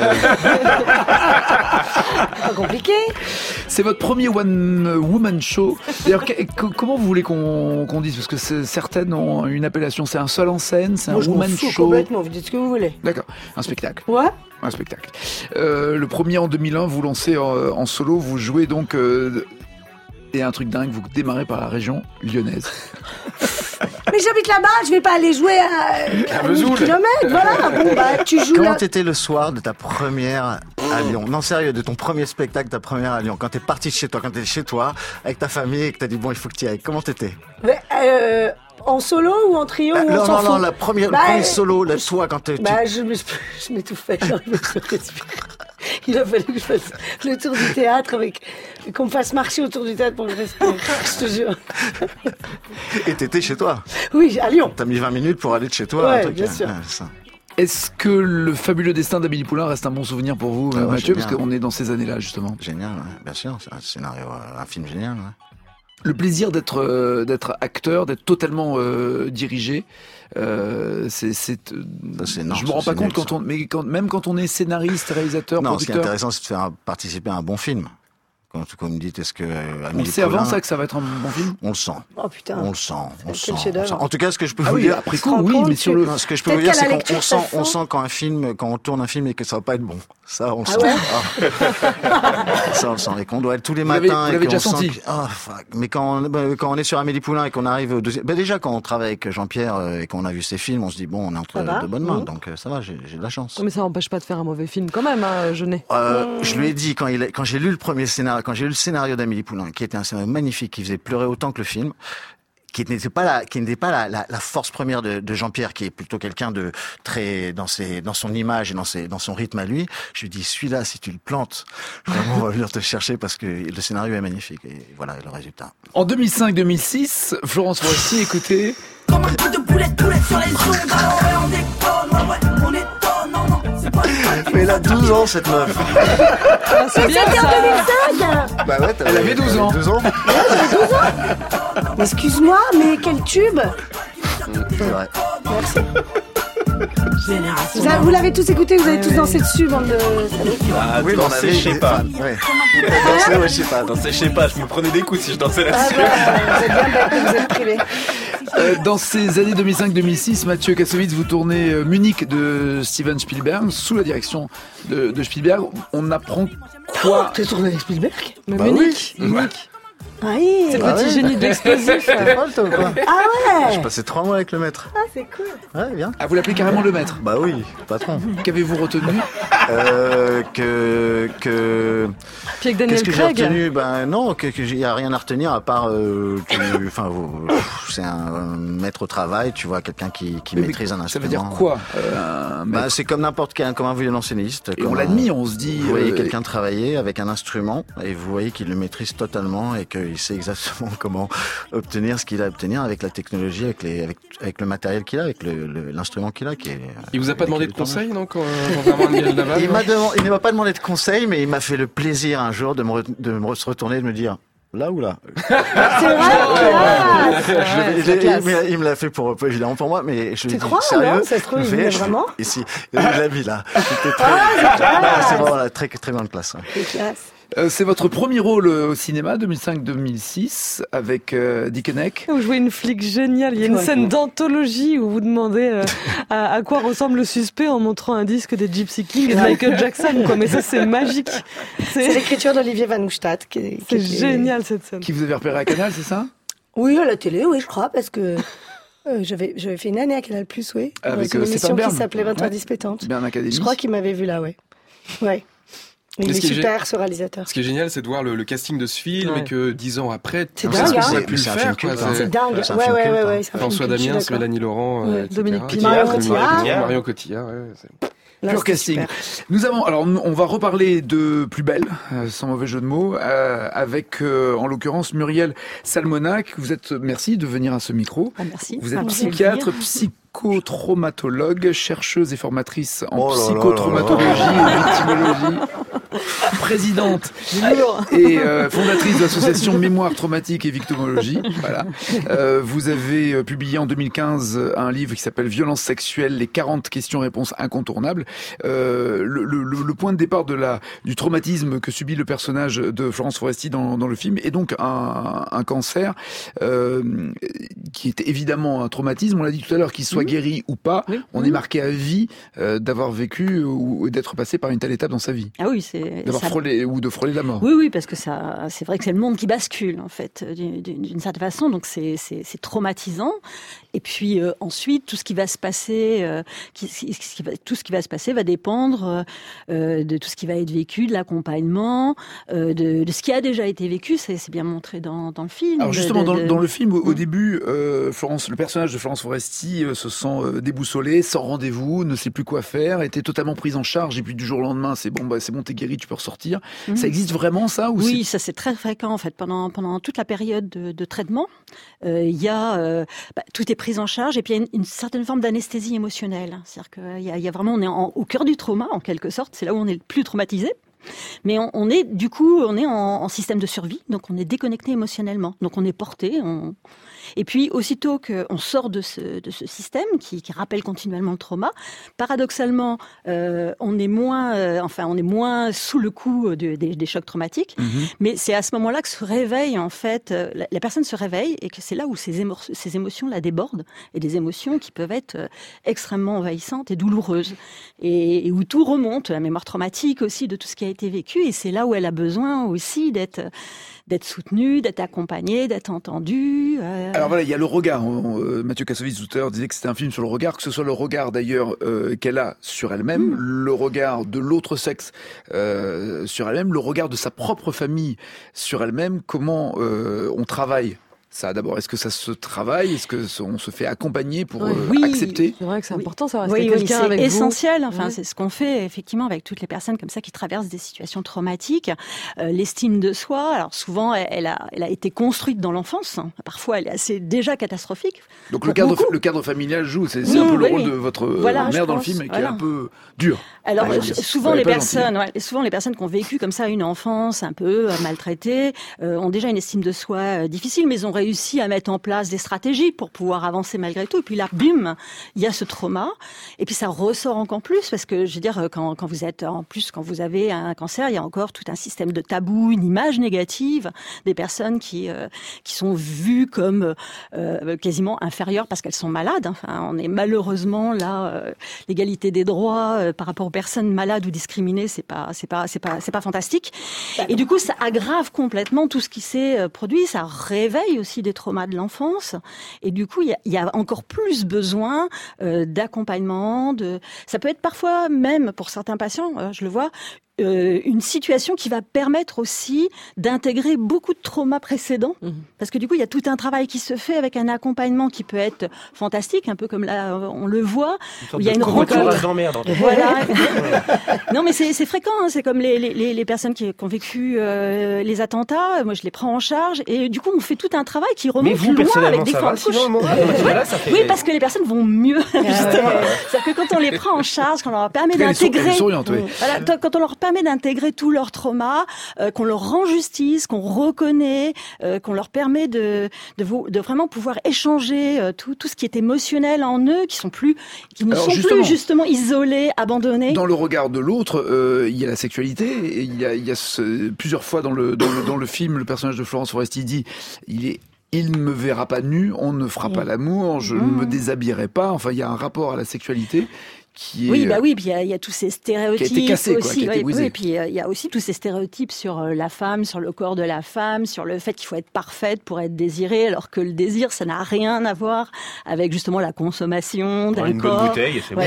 Pas compliqué. C'est votre premier one-woman show. D'ailleurs, comment vous voulez qu'on dise? Parce que certaines ont une appellation, c'est un seul en scène, c'est un woman show. Complètement, vous dites ce que vous voulez. D'accord, un spectacle. Ouais. Un spectacle. Le premier en 2001, vous lancez en solo, vous jouez donc... et un truc dingue, vous démarrez par la région lyonnaise. Mais j'habite là-bas, je vais pas aller jouer à 1000 km, voilà. Bon, tu joues Comment là. t'étais le soir de ta première à Lyon? Non, sérieux, de ton premier spectacle, ta première à Lyon. Quand t'es parti de chez toi, quand t'es chez toi, avec ta famille et que t'as dit bon, il faut que t'y ailles. Comment t'étais? En solo ou en trio? Non, le premier solo, toi, quand t'es... je m'étouffais, j'arrivais pas à respirer. Il a fallu que je fasse le tour du théâtre qu'on me fasse marcher autour du théâtre pour que je respire. Je te jure. Et t'étais chez toi? Oui, à Lyon. T'as mis 20 minutes pour aller de chez toi? Ouais, un truc, bien sûr. Est-ce que le fabuleux destin d'Amélie Poulain reste un bon souvenir pour vous, Mathieu? Parce qu'on est dans ces années-là, justement. Génial, ouais, bien sûr. C'est un scénario, un film génial. Ouais. Le plaisir d'être acteur, d'être totalement dirigé, je me rends pas compte même quand on est scénariste, réalisateur, producteur. Ce qui est intéressant, c'est de faire participer à un bon film. Quand vous me dites, est-ce que on sait avant ça que ça va être un bon film? On le sent. Oh putain. On le sent. Quel chef-d'œuvre. En tout cas, ce que je peux vous dire, après coup, oui, mais sur le. Non, ce que je peux vous dire, c'est qu'on sent quand on tourne un film et que ça va pas être bon. Ça, on le sent. Ouais. Ça, on le sent. Et qu'on doit être tous les matins. Vous l'avez déjà senti. Mais quand on est sur Amélie Poulain et qu'on arrive au deuxième, déjà quand on travaille avec Jean-Pierre et qu'on a vu ses films, on se dit bon, on est entre de bonnes mains, donc ça va, j'ai de la chance. Mais ça n'empêche pas de faire un mauvais film quand même, hein, Jeunet. Je lui ai dit quand j'ai lu le premier scénario, quand j'ai lu le scénario d'Amélie Poulain, qui était un scénario magnifique, qui faisait pleurer autant que le film, qui n'était pas la force première de Jean-Pierre, qui est plutôt quelqu'un de très dans son image et dans son rythme à lui. Je lui dis, celui-là, si tu le plantes, vraiment, on va venir te chercher parce que le scénario est magnifique. Et voilà le résultat. En 2005-2006, Florence Foresti, écoutez. Comme un coup de boulette sur les ondes, on déconne, ouais, on étonne, non, c'est pas mais elle a 12 ans, cette meuf. C'est bien ça. En 2005. Bah ouais, elle avait 12 ans. 12 ans. J'ai 12 ans. Excuse-moi, mais quel tube. C'est vrai. Merci. Vous l'avez tous écouté, vous avez tous dansé dessus, bande de... Oui, danser, je sais pas. Ouais. Danser, ouais, je sais pas. Danser, je sais pas, je me prenais des coups si je dansais là-dessus. Vous êtes bien bête, vous êtes privé. Dans ces années 2005-2006, Mathieu Kassovitz, vous tournez Munich de Steven Spielberg, sous la direction de Spielberg. On apprend quoi? T'es tourné avec Spielberg? Munich. Oui. C'est le petit génie de l'explosif. Ah ouais. Je passais 3 mois avec le maître. Ah, c'est cool. Ouais, bien. Ah, vous l'appelez carrément le maître? Bah oui, patron. Qu'avez-vous retenu? Puis avec Daniel Qu'est-ce que j'ai Craig. retenu? Ben non, il y a rien à retenir à part c'est un maître au travail, tu vois, quelqu'un qui maîtrise un instrument. Ça veut dire quoi? C'est comme n'importe quel, comme un violoncelliste. Et on l'admire, on se dit. Vous voyez quelqu'un travailler avec un instrument et vous voyez qu'il le maîtrise totalement et qu'il sait exactement comment obtenir ce qu'il a à obtenir avec la technologie, avec le matériel qu'il a, avec l'instrument qu'il a. Il vous a pas demandé de conseils, non, quand vraiment Daniel Daval? Il ne m'a pas demandé de conseils, mais il m'a fait le plaisir un jour de me retourner et de me dire. Là ou là? C'est vrai. Il me l'a fait évidemment pour moi, mais je lui dis sérieux. Non, ça se trouve, il venait vraiment. Ici, il l'a mis là. C'est vraiment la très très grande classe. C'est classe. C'est votre premier rôle au cinéma, 2005-2006, avec Dick Henneck. Vous jouez une flic géniale. Il y a une scène d'anthologie où vous demandez à quoi ressemble le suspect en montrant un disque des Gypsy Kings et de Michael Jackson. Quoi. Mais ça, c'est magique. C'est l'écriture d'Olivier Van Oostad. C'est génial, cette scène. Qui vous avez repéré à Canal, c'est ça? Oui, à la télé, oui, je crois, parce que... j'avais fait une année à Canal+, oui. Avec une émission Bern, qui s'appelait 20 heures dispétantes. Bern Academy. Je crois qu'il m'avait vu là, ouais. Ouais. Il est super, ce réalisateur. Ce qui est génial, c'est de voir le casting de ce film et que 10 ans après, c'est dingue, on a pu le faire. C'est dingue. Ouais. François Damiens, Mélanie Laurent, Dominique Pinard, Marion Cotillard. Pur casting. Nous avons, alors on va reparler de Plus belle, sans mauvais jeu de mots, avec en l'occurrence Muriel Salmonac. Merci de venir à ce micro. Ah, merci. Vous êtes psychiatre, psychotraumatologue, chercheuse et formatrice en psychotraumatologie et victimologie, présidente et fondatrice de l'association Mémoire traumatique et victimologie. Voilà. Vous avez publié en 2015 un livre qui s'appelle Violence sexuelle, les 40 questions-réponses incontournables. Le point de départ du traumatisme que subit le personnage de Florence Foresti dans le film est donc un cancer qui est évidemment un traumatisme. On l'a dit tout à l'heure, qu'il soit guéri ou pas, on est marqué à vie d'avoir vécu ou d'être passé par une telle étape dans sa vie. Ah oui, c'est d'avoir frôlé ou de frôler la mort. Oui, parce que c'est vrai que c'est le monde qui bascule en fait, d'une certaine façon. Donc c'est traumatisant. Et puis ensuite, tout ce qui va se passer, tout ce qui va se passer va dépendre de tout ce qui va être vécu, de l'accompagnement, de ce qui a déjà été vécu. C'est bien montré dans le film. Alors justement, dans le film, au début, le personnage de Florence Foresti se sent déboussolé, sans rendez-vous, ne sait plus quoi faire, était totalement prise en charge, et puis du jour au lendemain, c'est bon, t'es guéri, tu peux ressortir. Ça existe vraiment, ça, ou Oui, ça c'est très fréquent en fait. Pendant toute la période de traitement, il y a tout est pris en charge, et puis il y a une certaine forme d'anesthésie émotionnelle. C'est-à-dire qu'il y a vraiment, on est au cœur du trauma en quelque sorte. C'est là où on est le plus traumatisé. Mais on est du coup, on est en système de survie, donc on est déconnecté émotionnellement, donc on est porté. Et puis, aussitôt qu'on sort de ce système qui rappelle continuellement le trauma, paradoxalement, on est moins sous le coup des chocs traumatiques. Mais c'est à ce moment-là que se réveille, en fait, la personne se réveille et que c'est là où ces émotions la débordent, et des émotions qui peuvent être extrêmement envahissantes et douloureuses. Et où tout remonte, la mémoire traumatique aussi de tout ce qui a été vécu. Et c'est là où elle a besoin aussi d'être soutenue, d'être accompagnée, d'être entendue. Alors voilà, il y a le regard. Mathieu Kassovitz tout à l'heure disait que c'était un film sur le regard, que ce soit le regard d'ailleurs qu'elle a sur elle-même, le regard de l'autre sexe sur elle-même, le regard de sa propre famille sur elle-même. Comment on travaille ça d'abord? Est-ce que ça se travaille? Est-ce que on se fait accompagner pour accepter? C'est vrai que c'est important ça. Oui, c'est essentiel. Enfin, c'est ce qu'on fait effectivement avec toutes les personnes comme ça qui traversent des situations traumatiques. L'estime de soi, alors souvent, elle a été construite dans l'enfance. Parfois, elle est assez déjà catastrophique. Donc le cadre familial joue. C'est un peu le rôle de votre mère dans le film, qui est un peu dur. Alors souvent les personnes qui ont vécu comme ça une enfance un peu maltraitée ont déjà une estime de soi difficile, mais ils ont réussi à mettre en place des stratégies pour pouvoir avancer malgré tout. Et puis là, bim, il y a ce trauma. Et puis ça ressort encore plus parce que, je veux dire, quand vous avez un cancer, il y a encore tout un système de tabous, une image négative des personnes qui sont vues comme quasiment inférieures parce qu'elles sont malades. Enfin, on est malheureusement là, l'égalité des droits par rapport aux personnes malades ou discriminées, c'est pas fantastique. Et du coup, ça aggrave complètement tout ce qui s'est produit. Ça réveille aussi des traumas de l'enfance. Et du coup, il y a encore plus besoin d'accompagnement. Ça peut être parfois même, pour certains patients, je le vois, une situation qui va permettre aussi d'intégrer beaucoup de traumas précédents. Parce que du coup, il y a tout un travail qui se fait avec un accompagnement qui peut être fantastique, un peu comme là, on le voit. Il y a une rencontre. Voilà. Non, mais c'est fréquent. Hein. C'est comme les personnes qui ont vécu les attentats. Moi, je les prends en charge. Et du coup, on fait tout un travail qui remonte plus loin avec des formes couches. Oui, parce que les personnes vont mieux. C'est-à-dire que quand on les prend en charge, quand on leur permet d'intégrer... Voilà, quand on leur permet d'intégrer tous leurs traumas, qu'on leur rend justice, qu'on reconnaît, qu'on leur permet de vraiment pouvoir échanger tout ce qui est émotionnel en eux, qui ne sont plus justement isolés, abandonnés. Dans le regard de l'autre, il y a la sexualité. Et il y a plusieurs fois dans le film, le personnage de Florence Foresti dit, il ne me verra pas nu, on ne fera pas l'amour, je ne me déshabillerai pas. Enfin, il y a un rapport à la sexualité qui est... Oui, puis il y a tous ces stéréotypes qui a été cassé, aussi. Qui a été brisé. Oui, puis il y a aussi tous ces stéréotypes sur la femme, sur le corps de la femme, sur le fait qu'il faut être parfaite pour être désirée, alors que le désir, ça n'a rien à voir avec justement la consommation d'alcool. Une bonne bouteille, c'est bon.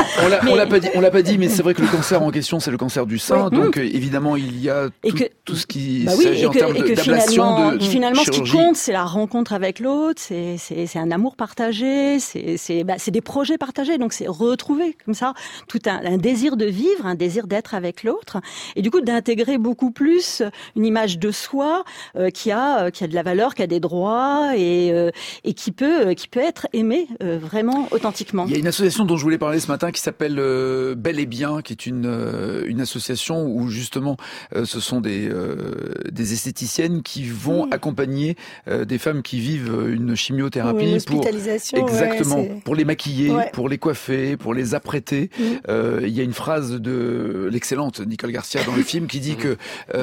On l'a pas dit, mais c'est vrai que le cancer en question, c'est le cancer du sein. Donc évidemment, il y a tout ce qui s'agit en termes d'ablation, de finalement, chirurgie. Ce qui compte, c'est la rencontre avec l'autre, c'est un amour partagé, c'est des projets partagés, donc c'est retrouver comme ça tout un désir de vivre, un désir d'être avec l'autre, et du coup d'intégrer beaucoup plus une image de soi qui a de la valeur, qui a des droits et qui peut être aimé vraiment authentiquement. Il y a une association dont je voulais parler ce matin qui s'appelle Bel et Bien, qui est une association où justement ce sont des esthéticiennes qui vont accompagner des femmes qui vivent une chimiothérapie, une hospitalisation, pour les maquiller, pour les coiffer, pour les apprêter. Il y a une phrase de l'excellente Nicole Garcia dans le film qui dit que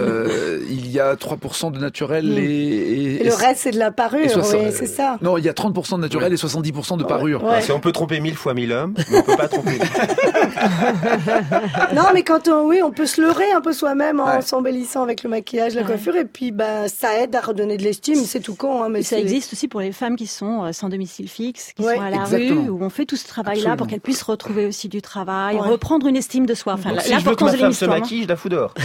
il y a 3% de naturel et le reste c'est de la parure, c'est ça. Non, il y a 30% de naturel et 70% de parure. Si on peut tromper 1000 fois 1000 hommes, mais on peut pas tromper. Non, mais quand on peut se leurrer un peu soi-même en s'embellissant avec le maquillage, la coiffure, et puis ça aide à redonner de l'estime. C'est tout con, mais ça existe aussi pour les femmes qui sont sans domicile fixe, qui sont à la rue, où on fait tout ce travail-là pour qu'elles puissent retrouver aussi du travail, reprendre une estime de soi. Enfin, donc, si je veux que ma femme se maquille, je la fous dehors.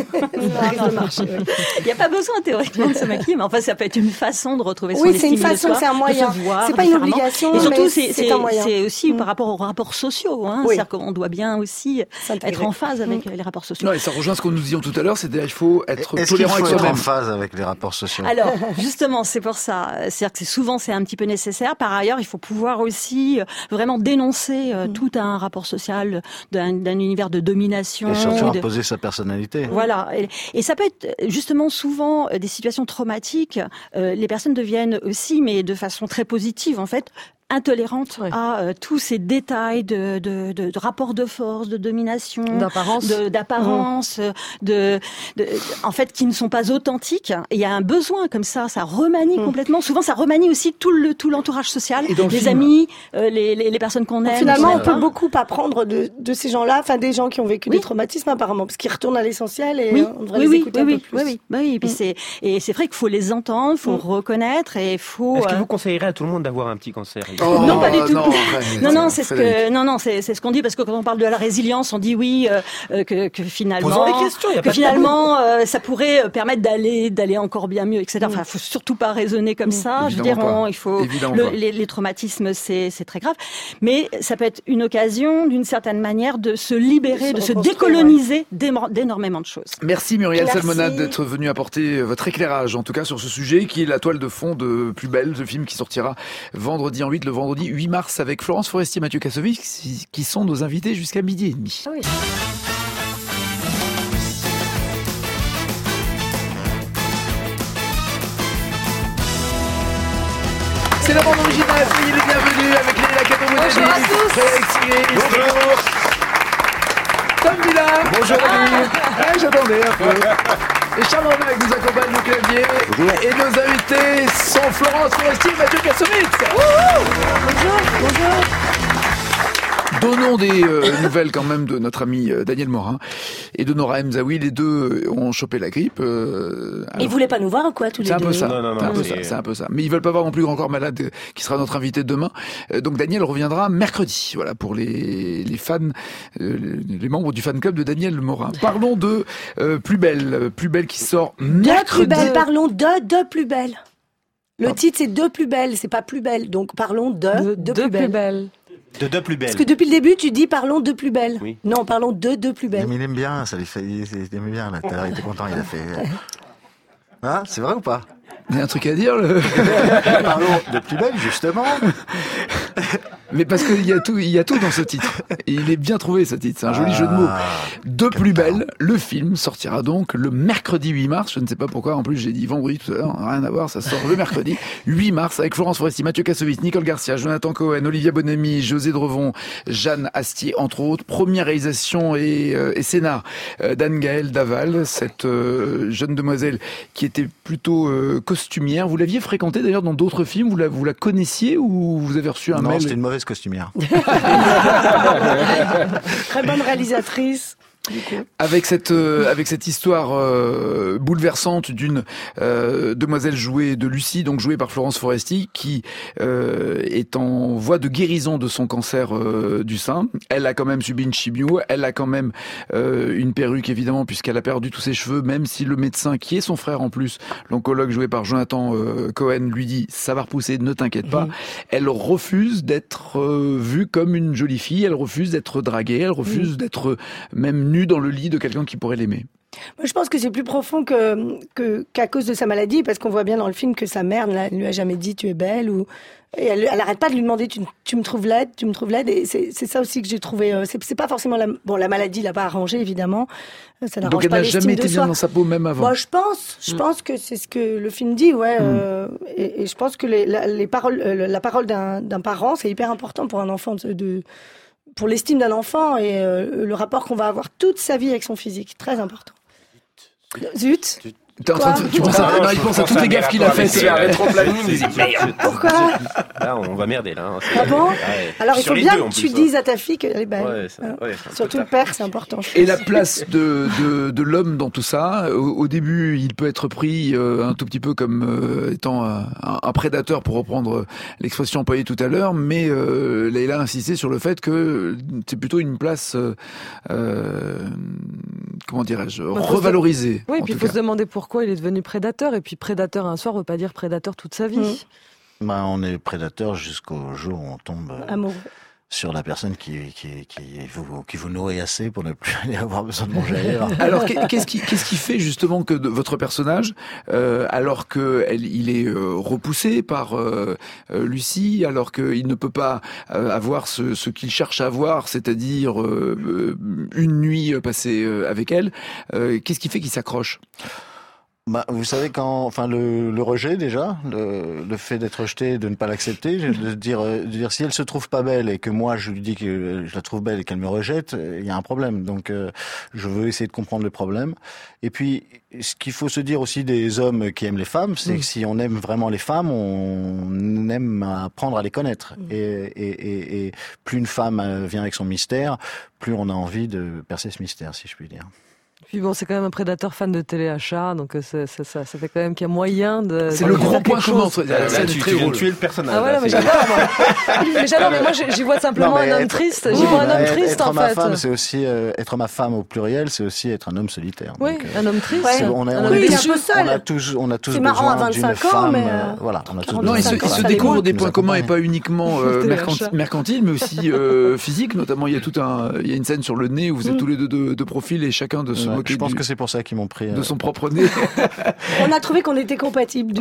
Il n'y a pas besoin théoriquement de se maquiller, mais enfin ça peut être une façon de retrouver son estime de soi. Oui, c'est une façon, c'est un moyen. C'est pas une obligation, et surtout, mais c'est un moyen. C'est aussi par rapport aux rapports sociaux. C'est-à-dire qu'on doit bien aussi être en phase avec les rapports sociaux. Non, et ça rejoint ce que nous disions tout à l'heure, c'est-à-dire qu'il faut être tolérant avec soi-même. Est-ce qu'il faut être en phase avec les rapports sociaux? Alors, justement, c'est pour ça. C'est-à-dire que souvent c'est un petit peu nécessaire. Par ailleurs, il faut pouvoir aussi vraiment dénoncer tout un rapport social, d'un univers de domination. Et surtout imposer sa personnalité. Voilà. Et ça peut être justement souvent des situations traumatiques. Les personnes deviennent aussi, mais de façon très positive en fait, intolérante à tous ces détails de rapports de force, de domination, d'apparence, en fait, qui ne sont pas authentiques. Et il y a un besoin comme ça remanie complètement. Souvent, ça remanie aussi tout l'entourage social, les amis, les personnes qu'on aime. Finalement, on peut beaucoup apprendre de ces gens-là, enfin des gens qui ont vécu des traumatismes apparemment, parce qu'ils retournent à l'essentiel et on devrait les écouter un peu plus. Oui. Et puis c'est vrai qu'il faut les entendre, il faut reconnaître et il faut. Est-ce que vous conseillerez à tout le monde d'avoir un petit cancer? Non, pas du tout. C'est ce qu'on dit parce que quand on parle de la résilience, on dit oui que finalement, posons des questions, ça pourrait permettre d'aller encore bien mieux, etc. Enfin, faut surtout pas raisonner comme ça. Je veux dire, il faut les traumatismes, c'est très grave, mais ça peut être une occasion, d'une certaine manière, de se libérer, de se décoloniser d'énormément de choses. Merci Muriel Salmonade d'être venue apporter votre éclairage, en tout cas sur ce sujet qui est la toile de fond de Plus belle, ce film qui sortira vendredi en 8, le vendredi 8 mars avec Florence Foresti et Mathieu Kassovitz qui sont nos invités jusqu'à 12h30. Ah oui. C'est la bande originale, soyez les bienvenus avec Léla Cadon-Moudani. Bonjour à tous. Bonjour. Tom Villa. Bonjour. J'attendais un peu. Et Charles Ornac nous accompagne au clavier. Et nos invités sont Florence Foresti et Mathieu Kassovitz. Bonjour. Donnons des nouvelles quand même de notre ami Daniel Morin et de Nora Mzaoui. Les deux ont chopé la grippe. Ils voulaient pas nous voir ou quoi tous les deux? C'est un peu ça. Mais ils veulent pas voir non plus Grand Corps Malade qui sera notre invité demain. Donc Daniel reviendra mercredi. Voilà pour les fans, les membres du fan club de Daniel Morin. Parlons de Plus belle qui sort mercredi. Parlons de Plus belle. Le titre c'est De plus belle, c'est pas Plus belle. Donc parlons de Plus belle. De Deux plus belle. Parce que depuis le début, tu dis parlons de Plus belle. Oui. Non, parlons de Plus belle. Mais il aime bien, ça lui fait, il aimait bien, là. Tout à l'heure, il était content, il a fait. Hein, c'est vrai ou pas? Il y a un truc à dire, Parlons de Plus belle, justement. Mais parce qu'il y a tout dans ce titre. Et il est bien trouvé, ce titre. C'est un joli jeu de mots. De Plus belle, le film sortira donc le mercredi 8 mars. Je ne sais pas pourquoi. En plus, j'ai dit vendredi tout à l'heure. Rien à voir. Ça sort le mercredi 8 mars avec Florence Foresti, Mathieu Kassovitz, Nicole Garcia, Jonathan Cohen, Olivia Bonamy, José Drevon, Jeanne Astier, entre autres. Première réalisation et scénar d'Anne-Gaëlle Daval, cette jeune demoiselle qui était plutôt costumière. Vous l'aviez fréquentée d'ailleurs dans d'autres films. Vous la connaissiez ou vous avez reçu un mail? Non, c'était une mauvaise costumière. Très bonne réalisatrice. Avec cette histoire bouleversante d'une demoiselle de Lucie, donc jouée par Florence Foresti, qui est en voie de guérison de son cancer du sein. Elle a quand même subi une chimio, elle a quand même une perruque évidemment puisqu'elle a perdu tous ses cheveux, même si le médecin qui est son frère en plus, l'oncologue joué par Jonathan Cohen, lui dit ça va repousser, ne t'inquiète pas. Elle refuse d'être vue comme une jolie fille, elle refuse d'être draguée, elle refuse d'être même nue dans le lit de quelqu'un qui pourrait l'aimer. Moi, je pense que c'est plus profond qu'à cause de sa maladie, parce qu'on voit bien dans le film que sa mère ne lui a jamais dit tu es belle et elle arrête pas de lui demander tu me trouves laide, et c'est ça aussi que j'ai trouvé. C'est pas forcément la maladie l'a pas arrangé évidemment. Ça n'arrange donc elle pas n'a jamais été bien dans sa peau même avant. Moi, je pense que c'est ce que le film dit, et je pense que la parole d'un parent c'est hyper important pour un enfant pour l'estime d'un enfant et le rapport qu'on va avoir toute sa vie avec son physique, très important. Zut. T'es en train de, tu penses il pense à toutes les gaffes qu'il a faites. C'est un rétro-planning. Pourquoi? Là, on va merder, là. Ah bon? Alors, il faut bien que tu dises à ta fille qu'elle est belle. Surtout le père, c'est important. Et la place de l'homme dans tout ça, au début, il peut être pris un tout petit peu comme étant un prédateur, pour reprendre l'expression employée tout à l'heure, mais Leïla a insisté sur le fait que c'est plutôt une place, comment dirais-je, revalorisée. Oui, puis il faut se demander pourquoi il est devenu prédateur. Et puis prédateur un soir ne veut pas dire prédateur toute sa vie. On est prédateur jusqu'au jour où on tombe amoureux. sur la personne qui vous nourrit assez pour ne plus aller avoir besoin de manger ailleurs. Alors qu'est-ce qui fait justement que votre personnage, alors qu'il est repoussé par Lucie, alors qu'il ne peut pas avoir ce qu'il cherche à avoir, c'est-à-dire une nuit passée avec elle, qu'est-ce qui fait qu'il s'accroche ? Vous savez le rejet déjà, le fait d'être rejeté, de ne pas l'accepter, de dire si elle se trouve pas belle et que moi je lui dis que je la trouve belle et qu'elle me rejette, il y a un problème. Donc je veux essayer de comprendre le problème. Et puis ce qu'il faut se dire aussi des hommes qui aiment les femmes, c'est que si on aime vraiment les femmes, on aime apprendre à les connaître. Et plus une femme vient avec son mystère, plus on a envie de percer ce mystère, si je puis dire. Puis bon, c'est quand même un prédateur fan de téléachat, donc ça fait quand même qu'il y a moyen de... C'est le grand point commun. Tu viens de tuer le personnage. Ah ouais, mais j'adore. Mais moi, j'y vois simplement un homme triste. J'y vois un homme triste, en fait. Femme, c'est aussi être ma femme au pluriel, c'est aussi être un homme solitaire. Oui, donc, un homme triste. On est un peu seul. On a tous c'est marrant besoin à 25 d'une femme. Mais voilà, on a tous non, besoin il se découvre des points communs et pas uniquement mercantiles, mais aussi physiques. Notamment, il y a une scène sur le nez où vous êtes tous les deux de profil et chacun de se moquer. Je pense que c'est pour ça qu'ils m'ont pris de son propre nez. On a trouvé qu'on était compatibles.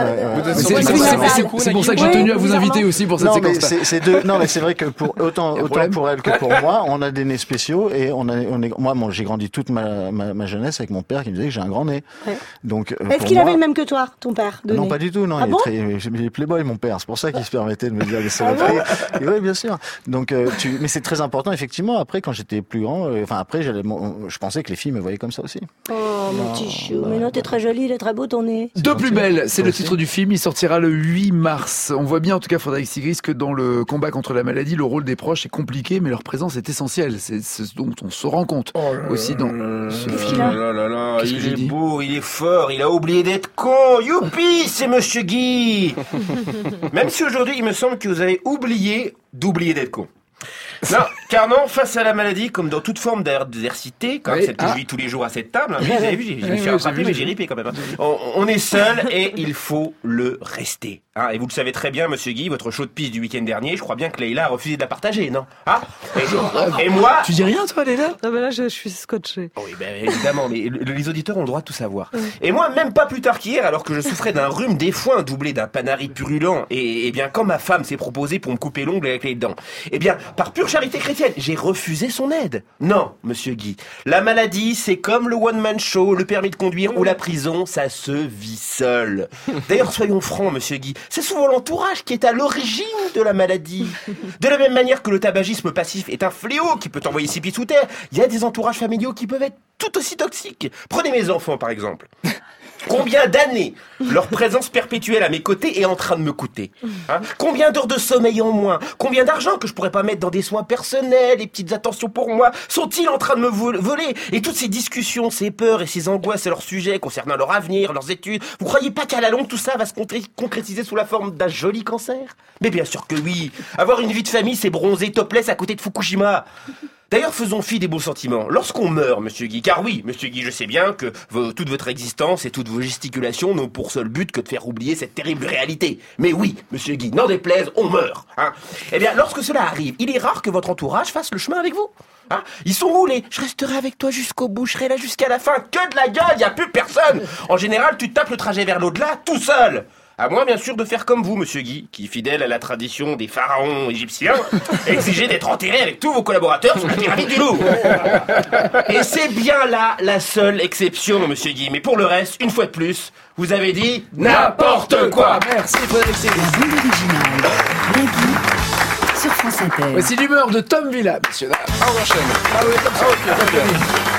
C'est pour ça que j'ai tenu à vous inviter aussi pour cette séquence. Non, mais c'est vrai que autant pour elle que pour moi, on a des nez spéciaux et moi, j'ai grandi toute ma jeunesse avec mon père qui me disait que j'ai un grand nez. Donc, est-ce qu'il avait le même que toi, ton père? Non, pas du tout. Non, il est playboy, mon père. C'est pour ça qu'il se permettait de me dire des saloperies. Oui, bien sûr. Donc, mais c'est très important, effectivement. Après, quand j'étais plus grand, je pensais que les filles me voyaient comme ça aussi. Oh, mon petit chou. Mais non, t'es très jolie, il est très beau ton nez. De plus belle, c'est le titre du film. Il sortira le 8 mars. On voit bien, en tout cas, Frédéric Sigris, que dans le combat contre la maladie, le rôle des proches est compliqué, mais leur présence est essentielle. C'est ce dont on se rend compte aussi dans ce film. Il est beau, il est fort, il a oublié d'être con. Youpi, c'est Monsieur Guy. Même si aujourd'hui, il me semble que vous avez oublié d'être con. Non, car non, face à la maladie, comme dans toute forme d'adversité, comme celle que je vis tous les jours à cette table, vous avez vu, je me suis rattrapé, mais j'ai ripé quand même. On est seul et il faut le rester. Et vous le savez très bien, Monsieur Guy, votre show de piste du week-end dernier, je crois bien que Leïla a refusé de la partager, non? Et moi... Tu dis rien, toi, Leïla? Ah ben là, je suis scotché. Oui, évidemment, mais les auditeurs ont le droit de tout savoir. Et moi, même pas plus tard qu'hier, alors que je souffrais d'un rhume des foins doublé d'un panari purulent, et bien quand ma femme s'est proposée pour me couper l'ongle avec les dents, par pure charité chrétienne, j'ai refusé son aide. Non, Monsieur Guy, la maladie, c'est comme le one-man show, le permis de conduire ou la prison, ça se vit seul. D'ailleurs, soyons francs, Monsieur Guy, c'est souvent l'entourage qui est à l'origine de la maladie. De la même manière que le tabagisme passif est un fléau qui peut envoyer 6 pieds sous terre, il y a des entourages familiaux qui peuvent être tout aussi toxiques. Prenez mes enfants, par exemple. Combien d'années leur présence perpétuelle à mes côtés est en train de me coûter? Combien d'heures de sommeil en moins? Combien d'argent que je pourrais pas mettre dans des soins personnels, des petites attentions pour moi, sont-ils en train de me voler? Et toutes ces discussions, ces peurs et ces angoisses à leur sujet concernant leur avenir, leurs études, vous croyez pas qu'à la longue tout ça va se concrétiser sous la forme d'un joli cancer? Mais bien sûr que oui. Avoir une vie de famille, c'est bronzer topless à côté de Fukushima. D'ailleurs, faisons fi des bons sentiments. Lorsqu'on meurt, Monsieur Guy, car oui, Monsieur Guy, je sais bien que toute votre existence et toutes vos gesticulations n'ont pour seul but que de faire oublier cette terrible réalité. Mais oui, Monsieur Guy, n'en déplaise, on meurt. Eh bien, lorsque cela arrive, il est rare que votre entourage fasse le chemin avec vous. Ils sont où les « je resterai avec toi jusqu'au bout, je serai là jusqu'à la fin », que de la gueule, y a plus personne. En général, tu tapes le trajet vers l'au-delà tout seul. À moins, bien sûr, de faire comme vous, Monsieur Guy, qui, fidèle à la tradition des pharaons égyptiens, exigez d'être enterré avec tous vos collaborateurs sur la pyramide du Louvre. Et c'est bien là la seule exception, Monsieur Guy. Mais pour le reste, une fois de plus, vous avez dit n'importe quoi. Merci, Frédéric Sigris. La bande originale. Guy sur France Inter. Voici l'humeur de Tom Villa, messieurs. On enchaîne.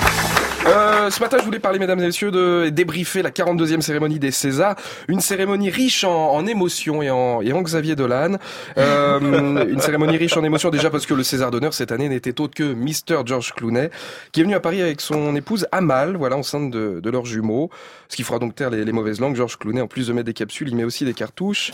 Ce matin, je voulais parler, mesdames et messieurs, de débriefer la 42e cérémonie des Césars. Une cérémonie riche en émotions et en Xavier Dolan. Une cérémonie riche en émotions déjà parce que le César d'honneur cette année n'était autre que Mr. George Clooney, qui est venu à Paris avec son épouse Amal, enceinte de leurs jumeaux. Ce qui fera donc taire les mauvaises langues. George Clooney, en plus de mettre des capsules, il met aussi des cartouches.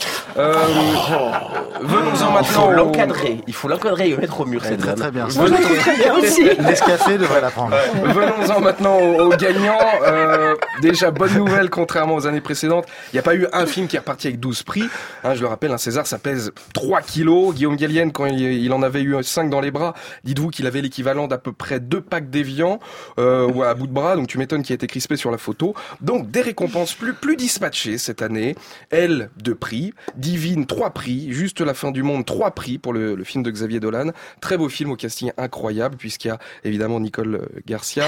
Venons-en maintenant. Il faut l'encadrer et le mettre au mur, cette très bien. Très bien aussi. Nescafé devrait la prendre. Venons-en maintenant au aux gagnants, déjà bonne nouvelle, contrairement aux années précédentes, il n'y a pas eu un film qui est reparti avec 12 prix. Je le rappelle, un César, ça pèse 3 kilos. Guillaume Gallienne, quand il en avait eu 5 dans les bras, dites-vous qu'il avait l'équivalent d'à peu près 2 packs d'Évian à bout de bras, donc tu m'étonnes qu'il ait été crispé sur la photo. Donc des récompenses plus dispatchées cette année. Elle, 2 prix. Divine, 3 prix. Juste la fin du monde, 3 prix pour le film de Xavier Dolan. Très beau film au casting incroyable, puisqu'il y a évidemment Nicole Garcia.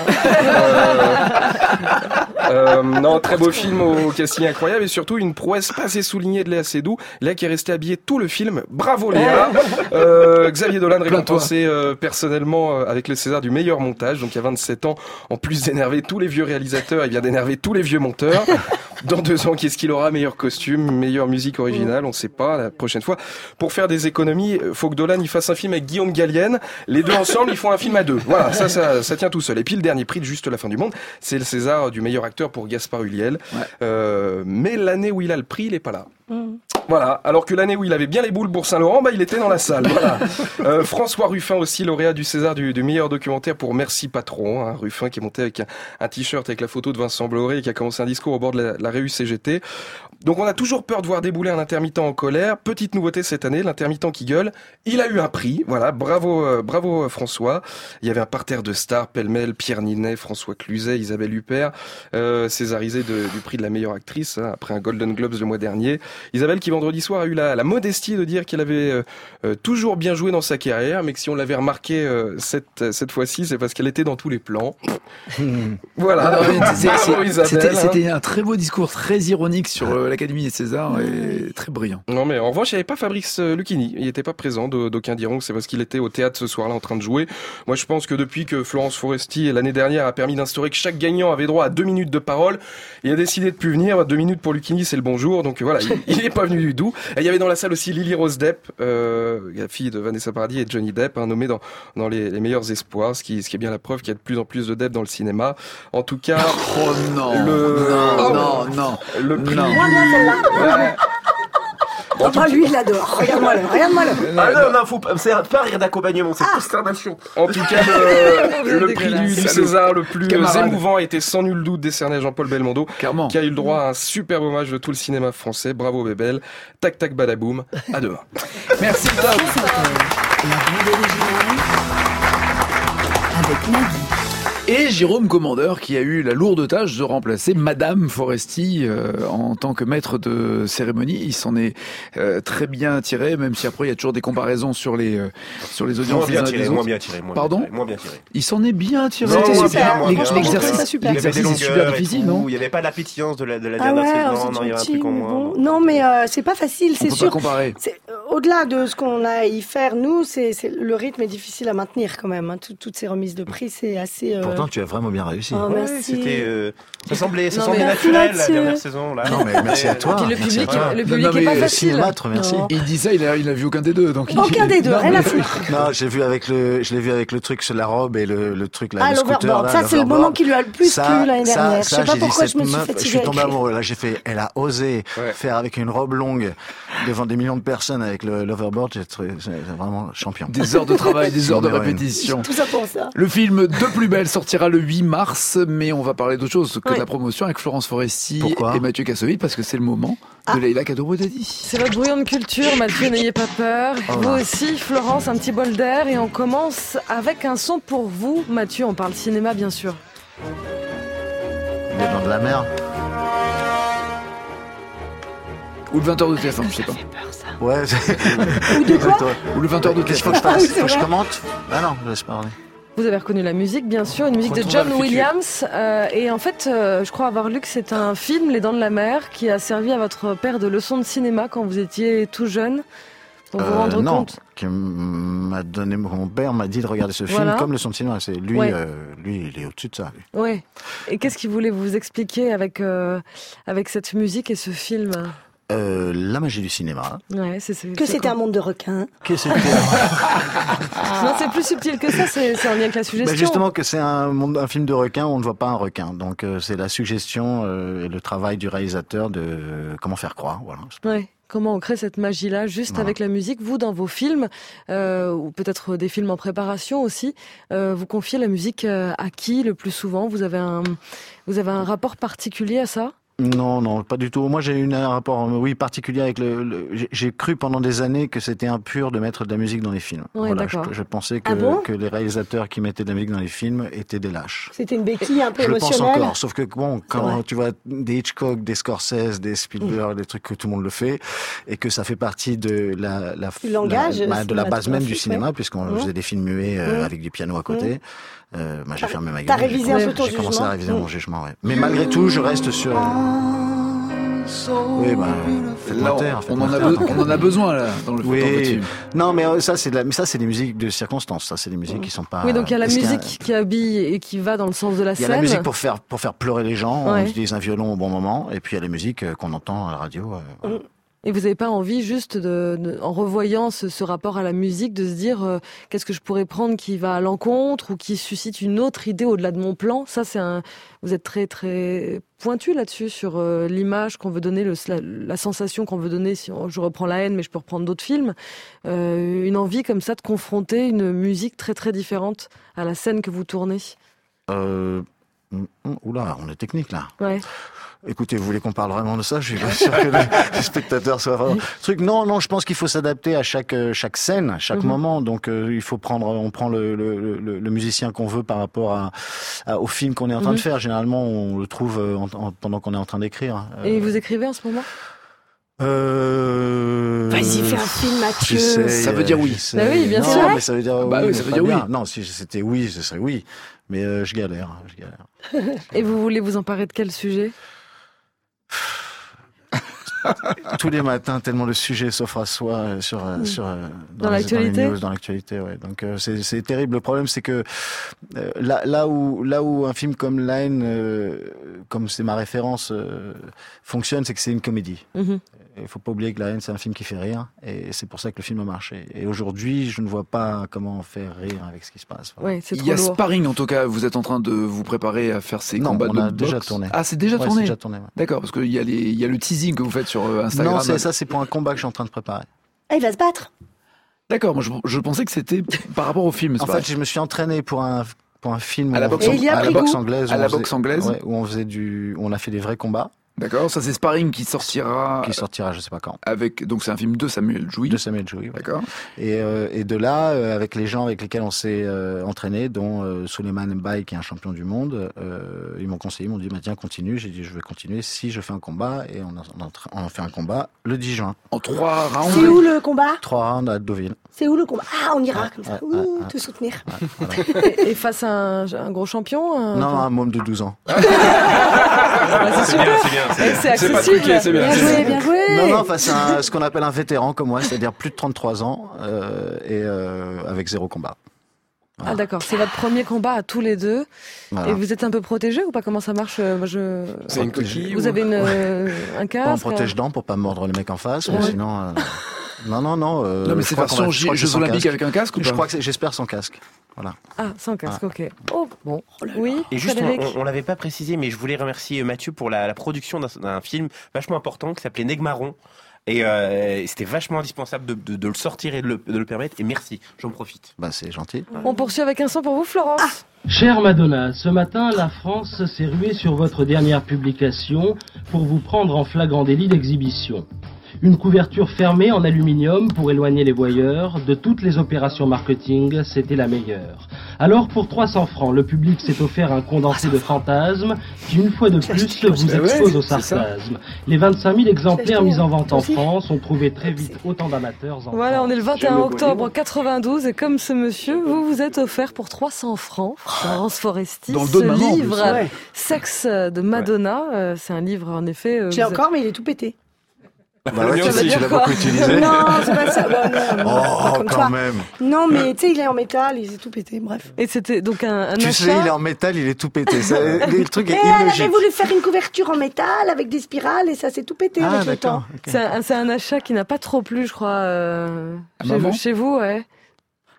Non, très beau film au casting incroyable, et surtout une prouesse pas assez soulignée de Léa Seydoux. Léa qui est restée habillée tout le film. Bravo Léa. Xavier Dolan récompensé personnellement avec le César du meilleur montage. Donc il y a 27 ans, en plus d'énerver tous les vieux réalisateurs, il vient d'énerver tous les vieux monteurs. Dans 2 ans, qu'est-ce qu'il aura? Meilleur costume, meilleure musique originale, on sait pas, la prochaine fois. Pour faire des économies, faut que Dolan il fasse un film avec Guillaume Gallienne. Les deux ensemble, ils font un film à 2. Voilà, ça tient tout seul. Et puis le dernier prix de Juste la fin du monde, c'est le César du meilleur acteur pour Gaspard Ulliel. Ouais. Mais l'année où il a le prix, il est pas là. Voilà, alors que l'année où il avait bien les boules pour Saint-Laurent, il était dans la salle. Voilà. François Ruffin aussi, lauréat du César du meilleur documentaire pour Merci Patron. Ruffin qui est monté avec un t-shirt avec la photo de Vincent Bolloré et qui a commencé un discours au bord de la Réu CGT. Donc on a toujours peur de voir débouler un intermittent en colère. Petite nouveauté cette année, l'intermittent qui gueule. Il a eu un prix, voilà, bravo François. Il y avait un parterre de stars, pêle-mêle, Pierre Ninet, François Cluzet, Isabelle Huppert, césarisée du prix de la meilleure actrice, après un Golden Globes le mois dernier. Isabelle qui vendredi soir a eu la modestie de dire qu'elle avait toujours bien joué dans sa carrière, mais que si on l'avait remarqué cette fois-ci, c'est parce qu'elle était dans tous les plans. Voilà. C'était un très beau discours, très ironique sur l'Académie des Césars et très brillant. Non mais en revanche, il n'y avait pas Fabrice Lucchini, il n'était pas présent, d'aucuns diront que c'est parce qu'il était au théâtre ce soir-là en train de jouer. Moi je pense que depuis que Florence Foresti l'année dernière a permis d'instaurer que chaque gagnant avait droit à 2 minutes de parole, il a décidé de plus venir. 2 minutes pour Lucchini, c'est le bonjour, donc voilà, il n'est pas venu du tout. Et il y avait dans la salle aussi Lily Rose Depp, la fille de Vanessa Paradis et Johnny Depp, nommée dans les meilleurs espoirs, ce qui est bien la preuve qu'il y a de plus en plus de Depp dans le cinéma. En tout cas, le prix lui, il adore. Regarde-moi-le. Non, c'est pas rire d'accompagnement, c'est consternation. En tout cas, le prix du César le plus émouvant a été sans nul doute décerné à Jean-Paul Belmondo, qui a eu le droit à un superbe hommage de tout le cinéma français. Bravo Bébel. Tac tac badaboum. À demain. Merci Tom. La bande originale avec Nagui. Et Jérôme Commandeur qui a eu la lourde tâche de remplacer Madame Foresti en tant que maître de cérémonie. Il s'en est très bien tiré, même si après il y a toujours des comparaisons sur les audiences. Moins bien tiré. Pardon ? Moins bien tiré. Il s'en est bien tiré. L'exercice est super difficile, non ? Il n'y avait pas l'appétillance de la dernière saison. Non, il y avait un truc en moins. Non, mais c'est pas facile, c'est sûr. On peut pas comparer. Au-delà de ce qu'on a à y faire, nous, le rythme est difficile à maintenir quand même. Toutes ces remises de prix, c'est assez... Pourtant, tu as vraiment bien réussi. Oh, merci. C'était, ça semblait naturel la dernière saison. Là. Non, mais merci à toi. Et puis le public est pas facile. Cinéma, merci. Il dit ça, il a vu aucun des deux. Donc aucun des deux, rien à foutre. Non, je l'ai vu avec le truc sur la robe et le truc là, le scooter. L'overboard. Ça, c'est le moment qui lui a le plus plu l'année dernière. Je sais pas pourquoi je me suis fatiguée. Je suis tombé amoureux. Là, elle a osé faire avec une robe longue devant des millions de personnes avec l'overboard. C'est vraiment champion. Des heures de travail, des heures de répétition. Tout ça pour ça. Le film De plus belle sortira le 8 mars, mais on va parler d'autre chose que de la promotion avec Florence Foresti et Mathieu Kassovitz, parce que c'est le moment de Leïla Kadouroudadi. C'est votre brouillon de culture, Mathieu, n'ayez pas peur. Vous aussi, Florence, un petit bol d'air, et on commence avec un son pour vous. Mathieu, on parle cinéma, bien sûr. Les Dents de la Mer. Ou le 20h de TF1, je sais pas. Ouais. Ou de quoi ? Ou le 20h de TF1. Faut que je commente ? Ah non, je laisse parler. Vous avez reconnu la musique, bien sûr, une musique de John Williams. Et en fait, je crois avoir lu que c'est un film, Les Dents de la Mer, qui a servi à votre père de leçon de cinéma quand vous étiez tout jeune, pour vous rendre compte. Mon père m'a dit de regarder ce film comme leçon de cinéma. C'est lui, lui, il est au-dessus de ça. Lui. Ouais. Et qu'est-ce qu'il voulait vous expliquer avec cette musique et ce film ? La magie du cinéma. Ouais, c'était un monde de requins. Que c'était Non, c'est plus subtil que ça, c'est en lien avec la suggestion. Justement que c'est un film de requin où on ne voit pas un requin. Donc c'est la suggestion et le travail du réalisateur de comment faire croire. Voilà. Ouais. Comment on crée cette magie-là juste avec la musique? Vous, dans vos films, ou peut-être des films en préparation aussi, vous confiez la musique à qui le plus souvent? Vous avez un rapport particulier à ça? Non, pas du tout. Moi, j'ai eu un rapport, particulier avec j'ai cru pendant des années que c'était impur de mettre de la musique dans les films. Ouais, voilà, d'accord. je pensais que les réalisateurs qui mettaient de la musique dans les films étaient des lâches. C'était une béquille un peu je émotionnelle. Je le pense encore, sauf que quand tu vois des Hitchcock, des Scorsese, des Spielberg, des trucs que tout le monde le fait, et que ça fait partie de du langage, de la base même du cinéma, puisqu'on faisait des films muets avec du piano à côté. J'ai fermé ma gueule. T'as révisé un peu ton jugement. J'ai commencé à réviser mon jugement, ouais. Mais malgré tout, je reste sur... Oui, on en a besoin là dans le film. Non, mais ça c'est des musiques de circonstance. Ça, c'est des musiques qui sont pas. Oui, donc il y a la musique qui habille et qui va dans le sens de la scène. Il y a la musique pour faire pleurer les gens. On utilise un violon au bon moment, et puis il y a la musique qu'on entend à la radio. Et vous n'avez pas envie juste en revoyant ce rapport à la musique, de se dire qu'est-ce que je pourrais prendre qui va à l'encontre ou qui suscite une autre idée au-delà de mon plan? Ça, vous êtes très très pointu là-dessus sur l'image qu'on veut donner, la sensation qu'on veut donner. Si je reprends La Haine, mais je peux reprendre d'autres films. Une envie comme ça de confronter une musique très très différente à la scène que vous tournez. Oula, on est technique là. Ouais. Écoutez, vous voulez qu'on parle vraiment de ça? Je suis pas sûr que les spectateurs soient vraiment... Non, je pense qu'il faut s'adapter à chaque scène, à chaque moment. Donc, on prend le musicien qu'on veut par rapport au film qu'on est en train de faire. Généralement, on le trouve pendant qu'on est en train d'écrire. Et vous écrivez en ce moment? Vas-y, fais un film, Mathieu. Ça veut dire oui. Bah oui, bien sûr. Non, mais ça veut dire oui. Ça veut dire oui. Non, si c'était oui, ce serait oui. Mais je galère. Et vous voulez vous emparer de quel sujet? Tous les matins, tellement le sujet s'offre à soi dans l'actualité. Dans l'actualité, ouais. Donc c'est terrible. Le problème, c'est que là où un film comme La Haine, comme c'est ma référence, fonctionne, c'est que c'est une comédie. Il faut pas oublier que La Haine, c'est un film qui fait rire, et c'est pour ça que le film a marché. Et aujourd'hui, je ne vois pas comment faire rire avec ce qui se passe. Voilà. Ouais, c'est trop Il y a lourd. Sparring, en tout cas, vous êtes en train de vous préparer à faire ces combats de boxe. Non, on a déjà tourné. Ah, c'est déjà tourné. C'est déjà tourné. Ouais. D'accord, parce qu'il y a le teasing que vous faites sur Instagram. Non, c'est pour un combat que je suis en train de préparer. Ah, il va se battre. D'accord, moi je pensais que c'était par rapport au film. En fait, je me suis entraîné pour un film à la boxe anglaise. À la boxe anglaise, où on a fait des vrais combats. D'accord, ça c'est Sparring qui sortira je sais pas quand. Donc c'est un film de Samuel Jouy. Ouais. D'accord. Et de là, avec les gens avec lesquels on s'est entraîné, dont Souleymane Mbaye qui est un champion du monde, ils m'ont conseillé, ils m'ont dit tiens continue. J'ai dit je vais continuer si je fais un combat, et on a fait un combat le 10 juin. En 3 rounds. C'est où le combat? 3 rounds à Deauville. C'est où le combat? Ah, on ira comme ça. Te soutenir. Voilà. Et face à un gros champion? Non, un môme de 12 ans. C'est bien. C'est accessible. Pas truqué, c'est bien. Bien joué. Non, face à ce qu'on appelle un vétéran comme moi, c'est-à-dire plus de 33 ans, et avec 0 combat. Voilà. Ah d'accord, c'est votre premier combat à tous les deux. Voilà. Et vous êtes un peu protégé ou pas? Comment ça marche? C'est une coquille. Vous avez un casque? On protège dents pour pas mordre le mec en face, mais sinon... Non. Non, mais c'est version Jeux Olympiques avec un casque ou pas? J'espère sans casque. Voilà. Ah, sans casque, ok. Oh, bon. Oui, et juste, on l'avait pas précisé, mais je voulais remercier Mathieu pour la production d'un film vachement important qui s'appelait Negmaron. Et c'était vachement indispensable de le sortir et de le permettre. Et merci, j'en profite. C'est gentil. On poursuit avec un son pour vous, Florence. Chère Madonna, ce matin, la France s'est ruée sur votre dernière publication pour vous prendre en flagrant délit d'exhibition. Une couverture fermée en aluminium pour éloigner les voyeurs. De toutes les opérations marketing, c'était la meilleure. Alors pour 300 francs, le public s'est offert un condensé de fantasmes qui, une fois de plus, vous expose au sarcasme. Les 25 000 exemplaires mis en vente en France ont trouvé très vite autant d'amateurs. Voilà, on est le 21 octobre 92 et comme ce monsieur, vous vous êtes offert pour 300 francs, Florence Foresti, ce livre Sexe de Madonna. C'est un livre en effet... J'ai encore, mais il est tout pété. Tu l'as beaucoup utilisé. Non, c'est pas ça. Quand même. Non, mais tu sais, il est en métal, il est tout pété, bref. Et c'était donc un achat. Tu sais, il est en métal, il est tout pété. Le truc est illogique. J'avais voulu faire une couverture en métal avec des spirales et ça s'est tout pété avec le temps. Okay. C'est un achat qui n'a pas trop plu, je crois, chez vous, ouais.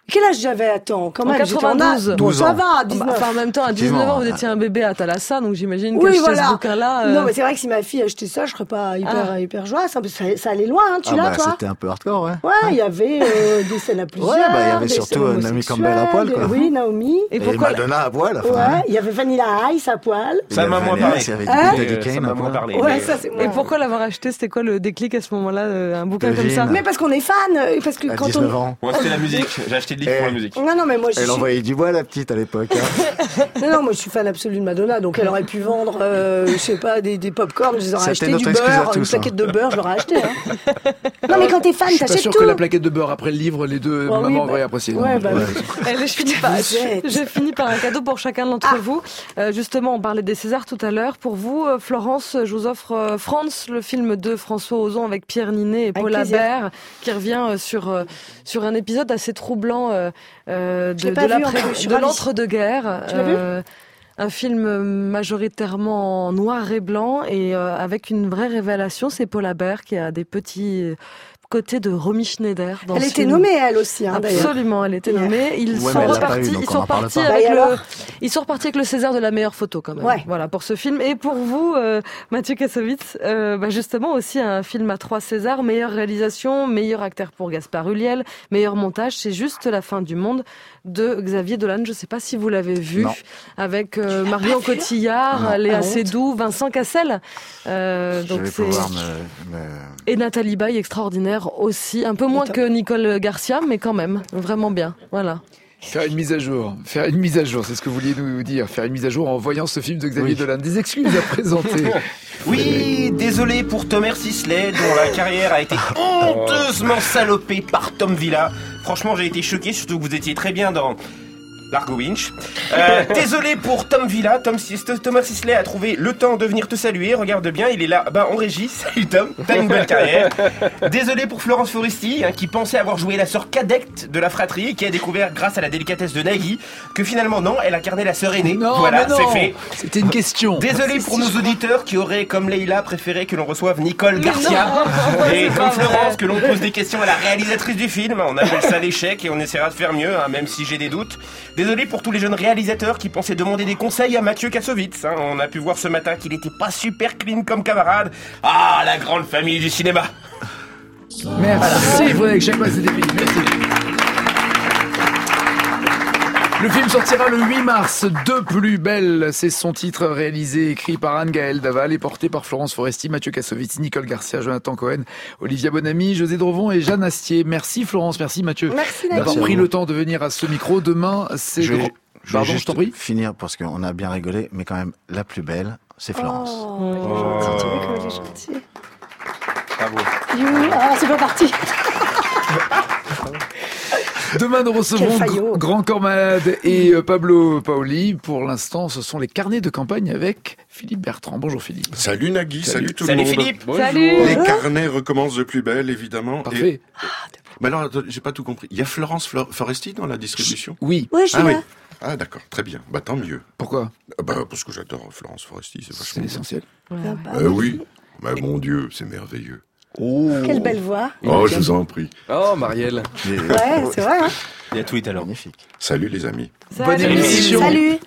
Quel âge j'avais? Attends, quand En même. 92. Bon, ça va, à 19. Enfin, en même temps, à 19 ans, vous étiez un bébé à Thalassa, donc j'imagine que Oui, chez voilà. ce bouquin-là... Non, mais c'est vrai que si ma fille achetait ça, je serais pas hyper joie. Ça allait loin, hein. Tu l'as, toi? C'était un peu hardcore, ouais. Ouais, il y avait des scènes à plusieurs. Ouais, il y avait des surtout scènes Naomi Campbell à poil, quoi. Oui, Naomi. Et Madonna à poil, enfin. Ouais, il y avait Vanilla Ice à poil. Ça m'a moins parlé. Ça m'a moins parlé. Ouais, ça c'est moi. Et pourquoi l'avoir acheté? C'était quoi le déclic à ce moment-là, un bouquin comme ça? Mais parce qu'on est fan, parce que À quand 19 on... ans. Moi, c'était la musique. J'ai acheté le livre pour la musique. Non, mais moi, Elle envoyait du bois, la petite, à l'époque. Non, moi, je suis fan absolu de Madonna, donc elle aurait pu vendre, je sais pas, des pop-corn, je les aurais C'était acheté, du notre excuse à beurre, une tous, plaquette de beurre, je l'aurais acheté. Hein. Non, mais quand t'es fan, Je suis pas t'achètes sûr tout. que la plaquette de beurre après le livre, les deux Oh, oui, mamans bah, auraient apprécié. ouais, bah, Allez, je finis par un cadeau pour chacun d'entre vous. Justement, on parlait des Césars tout à l'heure. Pour vous, Florence, je vous offre France, le film de François Ozon avec Pierre Ninet et Paul Habert, qui revient sur un épisode assez troublant de l'entre-deux-guerres. Tu l'as vu? Un film majoritairement en noir et blanc et avec une vraie révélation, c'est Paul Habert qui a des petits côtés de Romy Schneider dans Elle ce était film. nommée, elle aussi, hein, d'ailleurs. Absolument, elle était nommée. Ils Ouais, sont mais elle l'a pas repartis, eu, donc ils on sont en parle repartis pas. avec Bah, et alors ils sont repartis avec le César de la meilleure photo quand même. Ouais. Voilà pour ce film. Et pour vous, Mathieu Kassovitz, justement aussi un film à 3 Césars, meilleure réalisation, meilleur acteur pour Gaspard Ulliel, meilleur montage, c'est Juste la fin du monde de Xavier Dolan. Je ne sais pas si vous l'avez vu, Non. avec Marion Cotillard, Non. Léa Seydoux, Vincent Cassel. Donc Je vais c'est pouvoir et Nathalie Baye, extraordinaire aussi, un peu moins que Nicole Garcia, mais quand même vraiment bien. Voilà. Faire une mise à jour, c'est ce que vous vouliez nous dire. Faire une mise à jour en voyant ce film de Xavier Dolan. Des excuses à présenter. Oui, désolé pour Thomas Sisley, dont la carrière a été honteusement salopée par Tom Villa. Franchement, j'ai été choqué, surtout que vous étiez très bien dans Largo Winch. Désolé pour Tom Villa. Thomas Sisley a trouvé le temps de venir te saluer. Regarde bien, il est là en régie. Salut Tom, t'as une belle carrière. Désolé pour Florence Foresti, qui pensait avoir joué la sœur cadette de la fratrie, qui a découvert grâce à la délicatesse de Nagui que finalement non, elle incarnait la sœur aînée. Non, voilà, mais non. c'est fait. C'était une question. Désolé pour nos auditeurs qui auraient, comme Leïla, préféré que l'on reçoive Nicole Garcia. Et comme Florence, que l'on pose des questions à la réalisatrice du film. On appelle ça l'échec et on essaiera de faire mieux, même si j'ai des doutes. Désolé pour tous les jeunes réalisateurs qui pensaient demander des conseils à Mathieu Kassovitz. On a pu voir ce matin qu'il était pas super clean comme camarade. Ah, la grande famille du cinéma. Merci Frédéric Chapin, c'était fini. Merci. Le film sortira le 8 mars, De plus belle, c'est son titre, réalisé, écrit par Anne-Gaëlle Daval et porté par Florence Foresti, Mathieu Kassovitz, Nicole Garcia, Jonathan Cohen, Olivia Bonamy, José Drevon et Jeanne Astier. Merci Florence, merci Mathieu d'avoir pris le temps de venir à ce micro. Demain, c'est... Pardon, je t'en prie. Finir parce qu'on a bien rigolé, mais quand même, la plus belle, c'est Florence. Oh, gentil. Bravo. C'est pas parti. Demain, nous recevrons Grand Corps Malade et Pablo Paoli. Pour l'instant, ce sont les carnets de campagne avec Philippe Bertrand. Bonjour Philippe. Salut Nagui, salut tout le monde. Salut Philippe. Salut. Les carnets recommencent de plus belle, évidemment. Parfait. Mais alors, attends, j'ai pas tout compris. Il y a Florence Foresti dans la distribution? Oui. Oui, je suis là. Ah d'accord, très bien. Bah tant mieux. Pourquoi? Parce que j'adore Florence Foresti, c'est vachement C'est essentiel. oui. Mais mon Dieu, c'est merveilleux. Oh. Quelle belle voix. Oh, je vous en prie. Oh, Marielle. Ouais, c'est vrai. Hein. Il y a tout les talents. Magnifique. Salut les amis. Bonne émission. Salut.